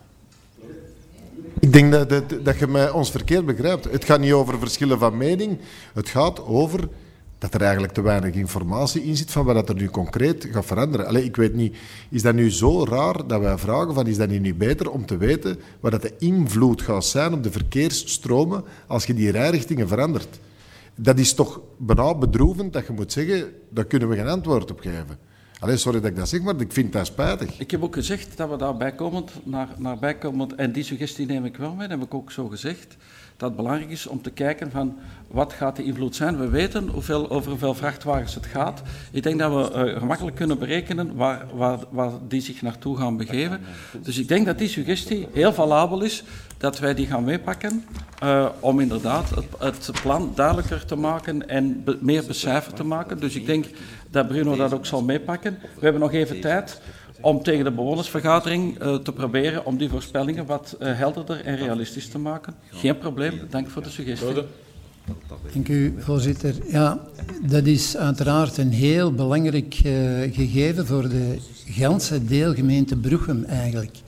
Ik denk dat, dat, dat je mij ons verkeerd begrijpt. Het gaat niet over verschillen van mening. Het gaat over dat er eigenlijk te weinig informatie in zit van wat er nu concreet gaat veranderen. Allee, ik weet niet, is dat nu zo raar dat wij vragen van is dat nu niet beter om te weten wat dat de invloed gaat zijn op de verkeersstromen als je die rijrichtingen verandert? Dat is toch bijna bedroevend dat je moet zeggen, daar kunnen we geen antwoord op geven. Allee, sorry dat ik dat zeg, maar ik vind dat spijtig. Ik heb ook gezegd dat we daar bijkomend, naar, naar bijkomend, en die suggestie neem ik wel mee, dat heb ik ook zo gezegd, dat het belangrijk is om te kijken van wat gaat de invloed zijn. We weten hoeveel, over hoeveel vrachtwagens het gaat. Ik denk dat we uh, gemakkelijk kunnen berekenen waar, waar, waar die zich naartoe gaan begeven. Dus ik denk dat die suggestie heel valabel is, dat wij die gaan meepakken uh, om inderdaad het, het plan duidelijker te maken en be, meer becijferd te maken. Dus ik denk dat Bruno dat ook zal meepakken. We hebben nog even tijd om tegen de bewonersvergadering uh, te proberen om die voorspellingen wat uh, helderder en realistisch te maken. Geen probleem, dank voor de suggestie. Dank u, voorzitter. Ja, dat is uiteraard een heel belangrijk uh, gegeven voor de ganse deelgemeente Bruchem eigenlijk.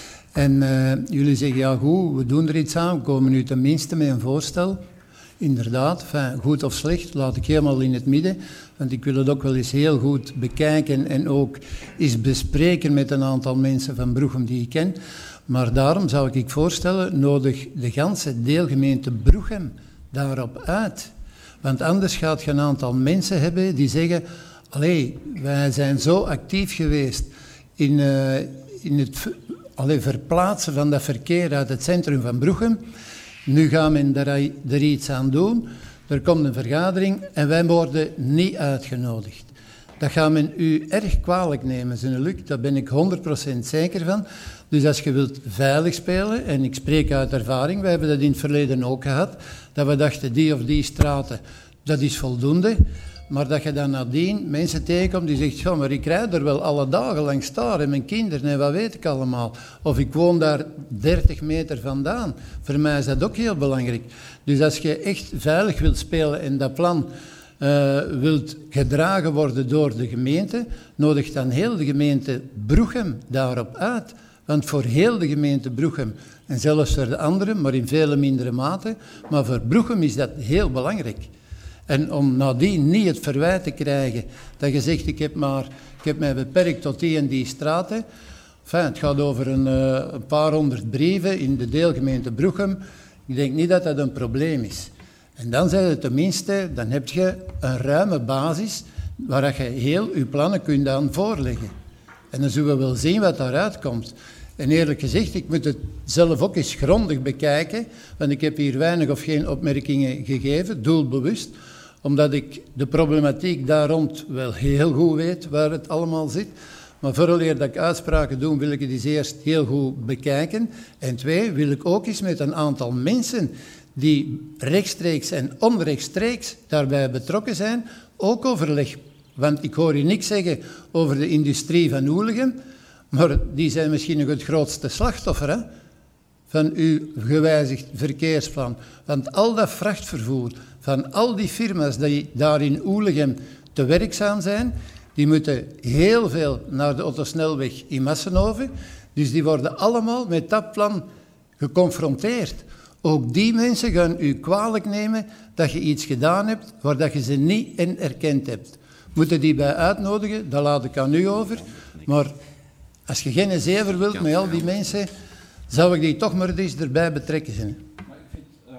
En uh, jullie zeggen, ja goed, we doen er iets aan, we komen nu tenminste met een voorstel. Inderdaad, enfin, goed of slecht, laat ik helemaal in het midden, want ik wil het ook wel eens heel goed bekijken en ook eens bespreken met een aantal mensen van Bruchem die ik ken. Maar daarom zou ik voorstellen, nodig de ganse deelgemeente Bruchem daarop uit. Want anders gaat je een aantal mensen hebben die zeggen, allee, wij zijn zo actief geweest in, uh, in het allee, verplaatsen van dat verkeer uit het centrum van Bruchem. Nu gaan we er, er iets aan doen. Er komt een vergadering en wij worden niet uitgenodigd. Dat gaat men u erg kwalijk nemen, Luc. Daar ben ik honderd procent zeker van. Dus als je wilt veilig spelen, en ik spreek uit ervaring, wij hebben dat in het verleden ook gehad, dat we dachten, die of die straten, dat is voldoende. Maar dat je dan nadien mensen tegenkomt die zegt, ja, maar ik rijd er wel alle dagen langs daar en mijn kinderen en wat weet ik allemaal. Of ik woon daar dertig meter vandaan. Voor mij is dat ook heel belangrijk. Dus als je echt veilig wilt spelen en dat plan uh, wilt gedragen worden door de gemeente, nodig dan heel de gemeente Bruchem daarop uit. Want voor heel de gemeente Bruchem, en zelfs voor de anderen, maar in vele mindere mate, maar voor Bruchem is dat heel belangrijk. En om nadien niet het verwijt te krijgen dat je zegt, ik heb, maar, ik heb mij beperkt tot die en die straten. Enfin, het gaat over een, uh, een paar honderd brieven in de deelgemeente Bruchem. Ik denk niet dat dat een probleem is. En dan zijn het tenminste, dan heb je een ruime basis waar je heel je plannen kunt aan voorleggen. En dan zullen we wel zien wat daaruit komt. En eerlijk gezegd, ik moet het zelf ook eens grondig bekijken, want ik heb hier weinig of geen opmerkingen gegeven, doelbewust, omdat ik de problematiek daar rond wel heel goed weet, waar het allemaal zit. Maar vooraleer dat ik uitspraken doe, wil ik het eens eerst heel goed bekijken. En twee, wil ik ook eens met een aantal mensen die rechtstreeks en onrechtstreeks daarbij betrokken zijn, ook overleg. Want ik hoor je niks zeggen over de industrie van Oelegem, maar die zijn misschien nog het grootste slachtoffer hè, van uw gewijzigd verkeersplan. Want al dat vrachtvervoer van al die firma's die daar in Oelegem te werkzaam zijn, die moeten heel veel naar de autosnelweg in Massenhoven. Dus die worden allemaal met dat plan geconfronteerd. Ook die mensen gaan u kwalijk nemen dat je iets gedaan hebt waar dat je ze niet in erkend hebt. Moeten die bij uitnodigen, dat laat ik aan u over. Maar als je geen zever wilt met al die mensen, zou ik die toch maar eens erbij betrekken zijn. Maar ik vind,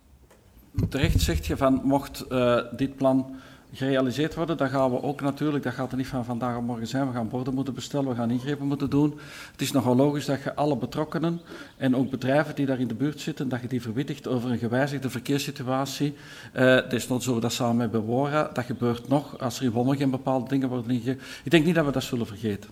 uh, terecht zegt je van, mocht uh, dit plan gerealiseerd worden, dan gaan we ook natuurlijk, dat gaat er niet van vandaag op morgen zijn, we gaan borden moeten bestellen, we gaan ingrepen moeten doen. Het is nogal logisch dat je alle betrokkenen en ook bedrijven die daar in de buurt zitten, dat je die verwittigt over een gewijzigde verkeerssituatie. Uh, het is nog zo dat samen met Bewora, dat gebeurt nog, als er in Wonnegem bepaalde dingen worden inge... Ik denk niet dat we dat zullen vergeten.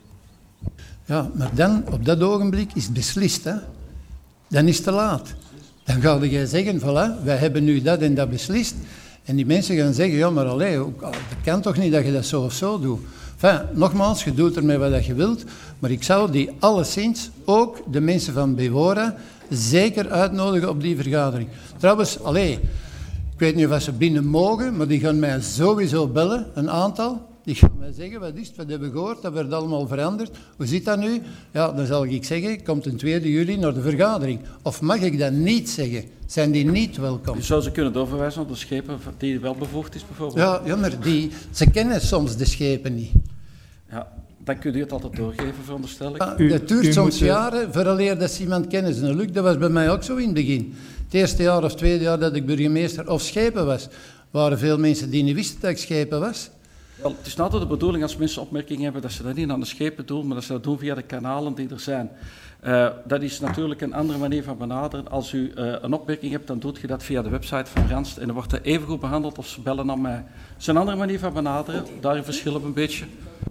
Ja, maar dan, op dat ogenblik, is het beslist. Hè? Dan is het te laat. Dan ga je zeggen, voilà, wij hebben nu dat en dat beslist. En die mensen gaan zeggen, ja, maar allee, dat kan toch niet dat je dat zo of zo doet. Enfin, nogmaals, je doet ermee wat je wilt, maar ik zou die alleszins, ook de mensen van Bewora, zeker uitnodigen op die vergadering. Trouwens, allee, ik weet niet of ze binnen mogen, maar die gaan mij sowieso bellen, een aantal. Die gaan mij zeggen, wat is het, wat hebben we gehoord, dat werd allemaal veranderd. Hoe zit dat nu? Ja, dan zal ik zeggen, komt een tweede juli naar de vergadering. Of mag ik dat niet zeggen? Zijn die niet welkom? Je zou ze kunnen doorverwijzen op de schepen die wel bevoegd is, bijvoorbeeld? Ja, ja maar die, ze kennen soms de schepen niet. Ja, dan kun je het altijd doorgeven, veronderstel ik. Ja, dat duurt soms moet... jaren, vooraleer dat ze iemand kennen. En Luc, dat was bij mij ook zo in het begin. Het eerste jaar of tweede jaar dat ik burgemeester of schepen was, waren veel mensen die niet wisten dat ik schepen was. Wel, het is altijd de bedoeling als mensen opmerkingen hebben dat ze dat niet aan de schepen doen, maar dat ze dat doen via de kanalen die er zijn. Uh, dat is natuurlijk een andere manier van benaderen. Als u uh, een opmerking hebt, dan doet je dat via de website van Randst en dan wordt dat even goed behandeld of ze bellen naar mij. Het is een andere manier van benaderen, daarin verschillen we een beetje.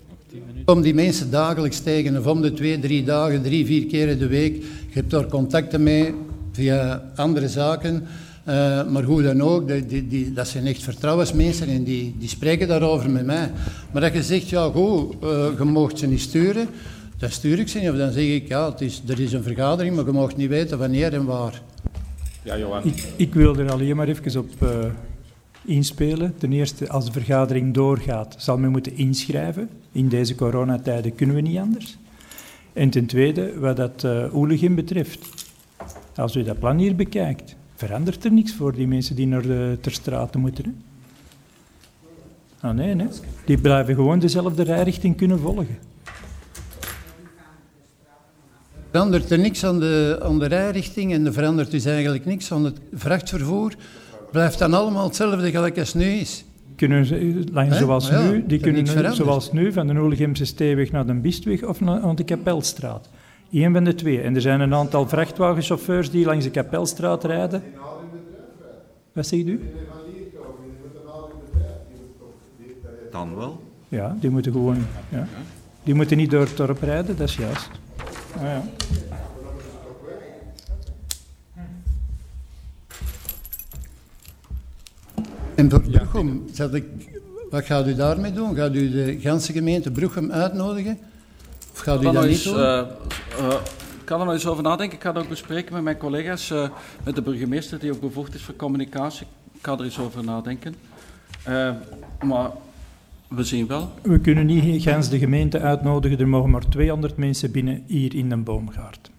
Om die mensen dagelijks tegen, of om de twee, drie dagen, drie, vier keer in de week. Je hebt daar contacten mee via andere zaken. Uh, maar hoe dan ook, die, die, die, dat zijn echt vertrouwensmensen en die, die spreken daarover met mij. Maar dat je zegt, ja goed, uh, je moogt ze niet sturen, dan stuur ik ze niet. Of dan zeg ik, ja, het is, er is een vergadering, maar je mag niet weten wanneer en waar. Ja, Johan. Ik, ik wil er alleen maar even op uh, inspelen. Ten eerste, als de vergadering doorgaat, zal men moeten inschrijven. In deze coronatijden kunnen we niet anders. En ten tweede, wat dat uh, Oelegem betreft. Als u dat plan hier bekijkt, verandert er niks voor die mensen die naar de ter straat moeten. Hè? Ah nee, nee, die blijven gewoon dezelfde rijrichting kunnen volgen. Verandert er niks aan de, aan de rijrichting en er verandert dus eigenlijk niks aan het vrachtvervoer. Blijft dan allemaal hetzelfde gelijk als nu is. Kunnen ze, lang, zoals, ja, nu, die kunnen zoals nu van de Oelegemse Steeweg naar de Bistweg of naar de Kapelstraat. Eén van de twee. En er zijn een aantal vrachtwagenchauffeurs die langs de Kapelstraat rijden. Wat zegt u? Dan wel. Ja, die moeten gewoon... Ja. Die moeten niet door het dorp rijden, dat is juist. Ah, ja. En voor Bruchem, zat ik, wat gaat u daarmee doen? Gaat u de ganse gemeente Bruchem uitnodigen? Of gaat u dat niet doen? Uh, uh, ik kan er nog eens over nadenken. Ik ga dat ook bespreken met mijn collega's, uh, met de burgemeester die ook bevoegd is voor communicatie. Ik ga er eens over nadenken. Uh, maar we zien wel. We kunnen niet gans de gemeente uitnodigen. Er mogen maar tweehonderd mensen binnen hier in de Boomgaard.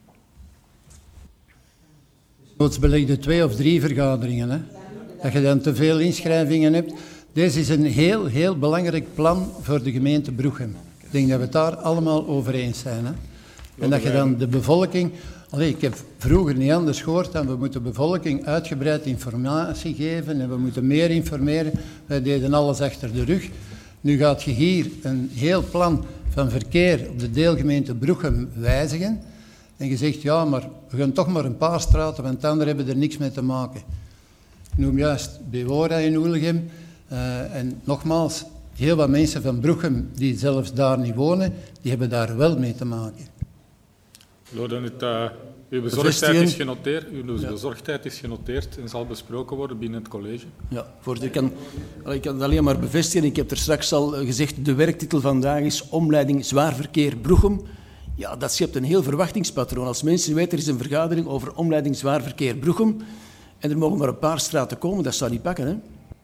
Noods belegde twee of drie vergaderingen, hè? Dat je dan te veel inschrijvingen hebt. Deze is een heel, heel belangrijk plan voor de gemeente Bruchem. Ik denk dat we het daar allemaal over eens zijn. Hè? En dat je dan de bevolking... Allee, ik heb vroeger niet anders gehoord dan we moeten de bevolking uitgebreid informatie geven en we moeten meer informeren. Wij deden alles achter de rug. Nu gaat je hier een heel plan van verkeer op de deelgemeente Bruchem wijzigen. En je zegt, ja, maar we gaan toch maar een paar straten, want anderen hebben er niks mee te maken. Ik noem juist Bewora in Oelegem. Uh, en nogmaals, heel wat mensen van Bruchem die zelfs daar niet wonen, die hebben daar wel mee te maken. Loden, het, uh, uw bezorgdheid is genoteerd, uw ja. bezorgdheid is genoteerd en zal besproken worden binnen het college. Ja, voorzitter, ik kan, ik kan het alleen maar bevestigen. Ik heb er straks al gezegd, de werktitel vandaag is Omleiding Zwaar Verkeer Bruchem. Ja, dat schept een heel verwachtingspatroon. Als mensen weten, er is een vergadering over Omleiding Zwaar Verkeer Bruchem en er mogen maar een paar straten komen, dat zou niet pakken, hè?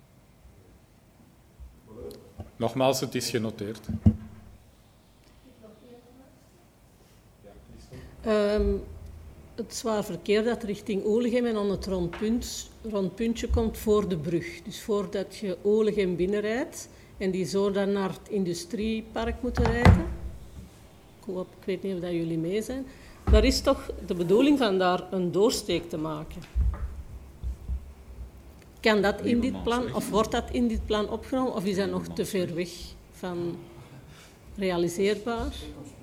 Nogmaals, het is genoteerd. Um, het zwaar verkeer dat richting Oelegem en aan het rondpunt, rondpuntje komt voor de brug. Dus voordat je Oelegem binnenrijdt en die zo dan naar het industriepark moeten rijden. Ik, hoop, ik weet niet of dat jullie mee zijn. Daar is toch de bedoeling van daar een doorsteek te maken. Kan dat in dit plan, of wordt dat in dit plan opgenomen, of is dat nog te ver weg van realiseerbaar?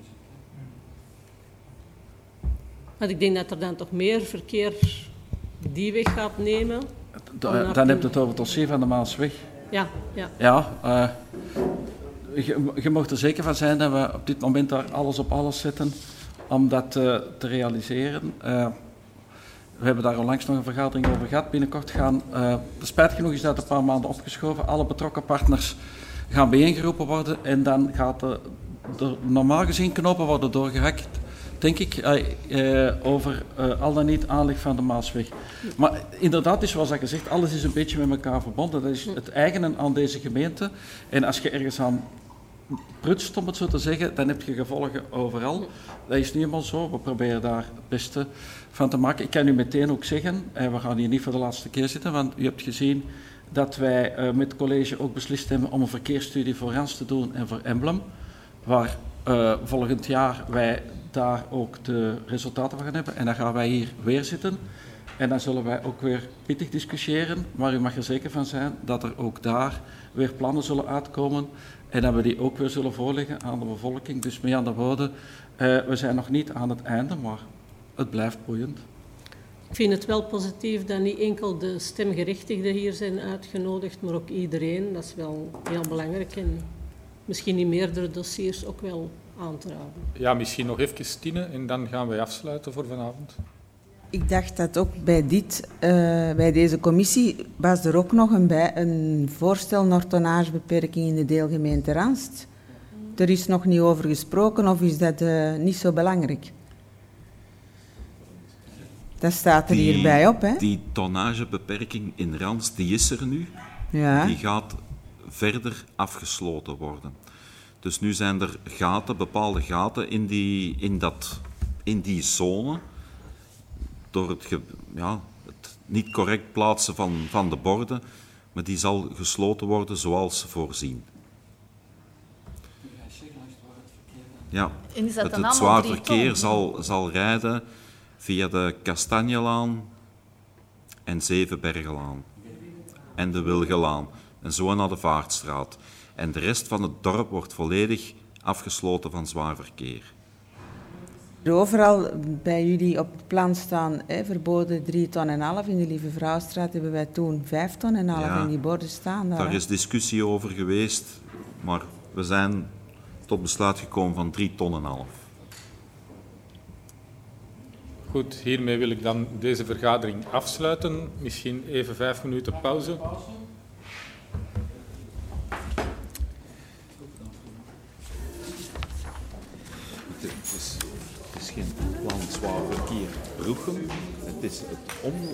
Want ik denk dat er dan toch meer verkeer die weg gaat nemen. Da, dan heb je het over het dossier van de Maasweg. Ja, ja. Ja, uh, je, je mag er zeker van zijn dat we op dit moment daar alles op alles zetten om dat uh, te realiseren. Uh, we hebben daar onlangs nog een vergadering over gehad. Binnenkort gaan, uh, spijtig genoeg is dat een paar maanden opgeschoven, alle betrokken partners gaan bijeengeroepen worden en dan gaat de, de normaal gezien knopen worden doorgehakt. Denk ik, uh, uh, over uh, al dan niet aanleg van de Maasweg. Maar inderdaad is zoals ik gezegd, alles is een beetje met elkaar verbonden. Dat is het eigene aan deze gemeente. En als je ergens aan prutst, om het zo te zeggen, dan heb je gevolgen overal. Dat is niet helemaal zo. We proberen daar het beste van te maken. Ik kan u meteen ook zeggen, en we gaan hier niet voor de laatste keer zitten, want u hebt gezien dat wij uh, met het college ook beslist hebben om een verkeersstudie voor Rans te doen en voor Emblem, waar uh, volgend jaar wij daar ook de resultaten van gaan hebben. En dan gaan wij hier weer zitten. En dan zullen wij ook weer pittig discussiëren. Maar u mag er zeker van zijn dat er ook daar weer plannen zullen uitkomen. En dat we die ook weer zullen voorleggen aan de bevolking. Dus met andere woorden, uh, we zijn nog niet aan het einde, maar het blijft boeiend. Ik vind het wel positief dat niet enkel de stemgerechtigden hier zijn uitgenodigd, maar ook iedereen. Dat is wel heel belangrijk en misschien in meerdere dossiers ook wel aan te raden. Ja, misschien nog even Tine en dan gaan wij afsluiten voor vanavond. Ik dacht dat ook bij, dit, uh, bij deze commissie was er ook nog een, bij, een voorstel naar tonnagebeperking in de deelgemeente Ranst. er is nog niet over gesproken of is dat uh, niet zo belangrijk? Dat staat er die, hierbij op, hè? Die tonnagebeperking in Rans, die is er nu. Ja. Die gaat verder afgesloten worden. Dus nu zijn er gaten, bepaalde gaten in die, in dat, in die zone. Door het, ge, ja, het niet correct plaatsen van, van de borden. Maar die zal gesloten worden zoals voorzien. Ja, En is dat het, dan het allemaal zwaar drie verkeer ton? zal, zal rijden via de Kastanjelaan en Zevenbergelaan en de Wilgelaan en zo naar de Vaartstraat. En de rest van het dorp wordt volledig afgesloten van zwaar verkeer. Overal bij jullie op het plan staan, hè, verboden drie ton en half. In de Lieve Vrouwstraat hebben wij toen vijf ton en half Ja, en die borden staan daar. Daar is discussie over geweest, maar we zijn tot besluit gekomen van drie ton en half. Goed, hiermee wil ik dan deze vergadering afsluiten. Misschien even vijf minuten pauze. Het is, het is geen plan zwaar verkeer Bruggen, het is het omleiden.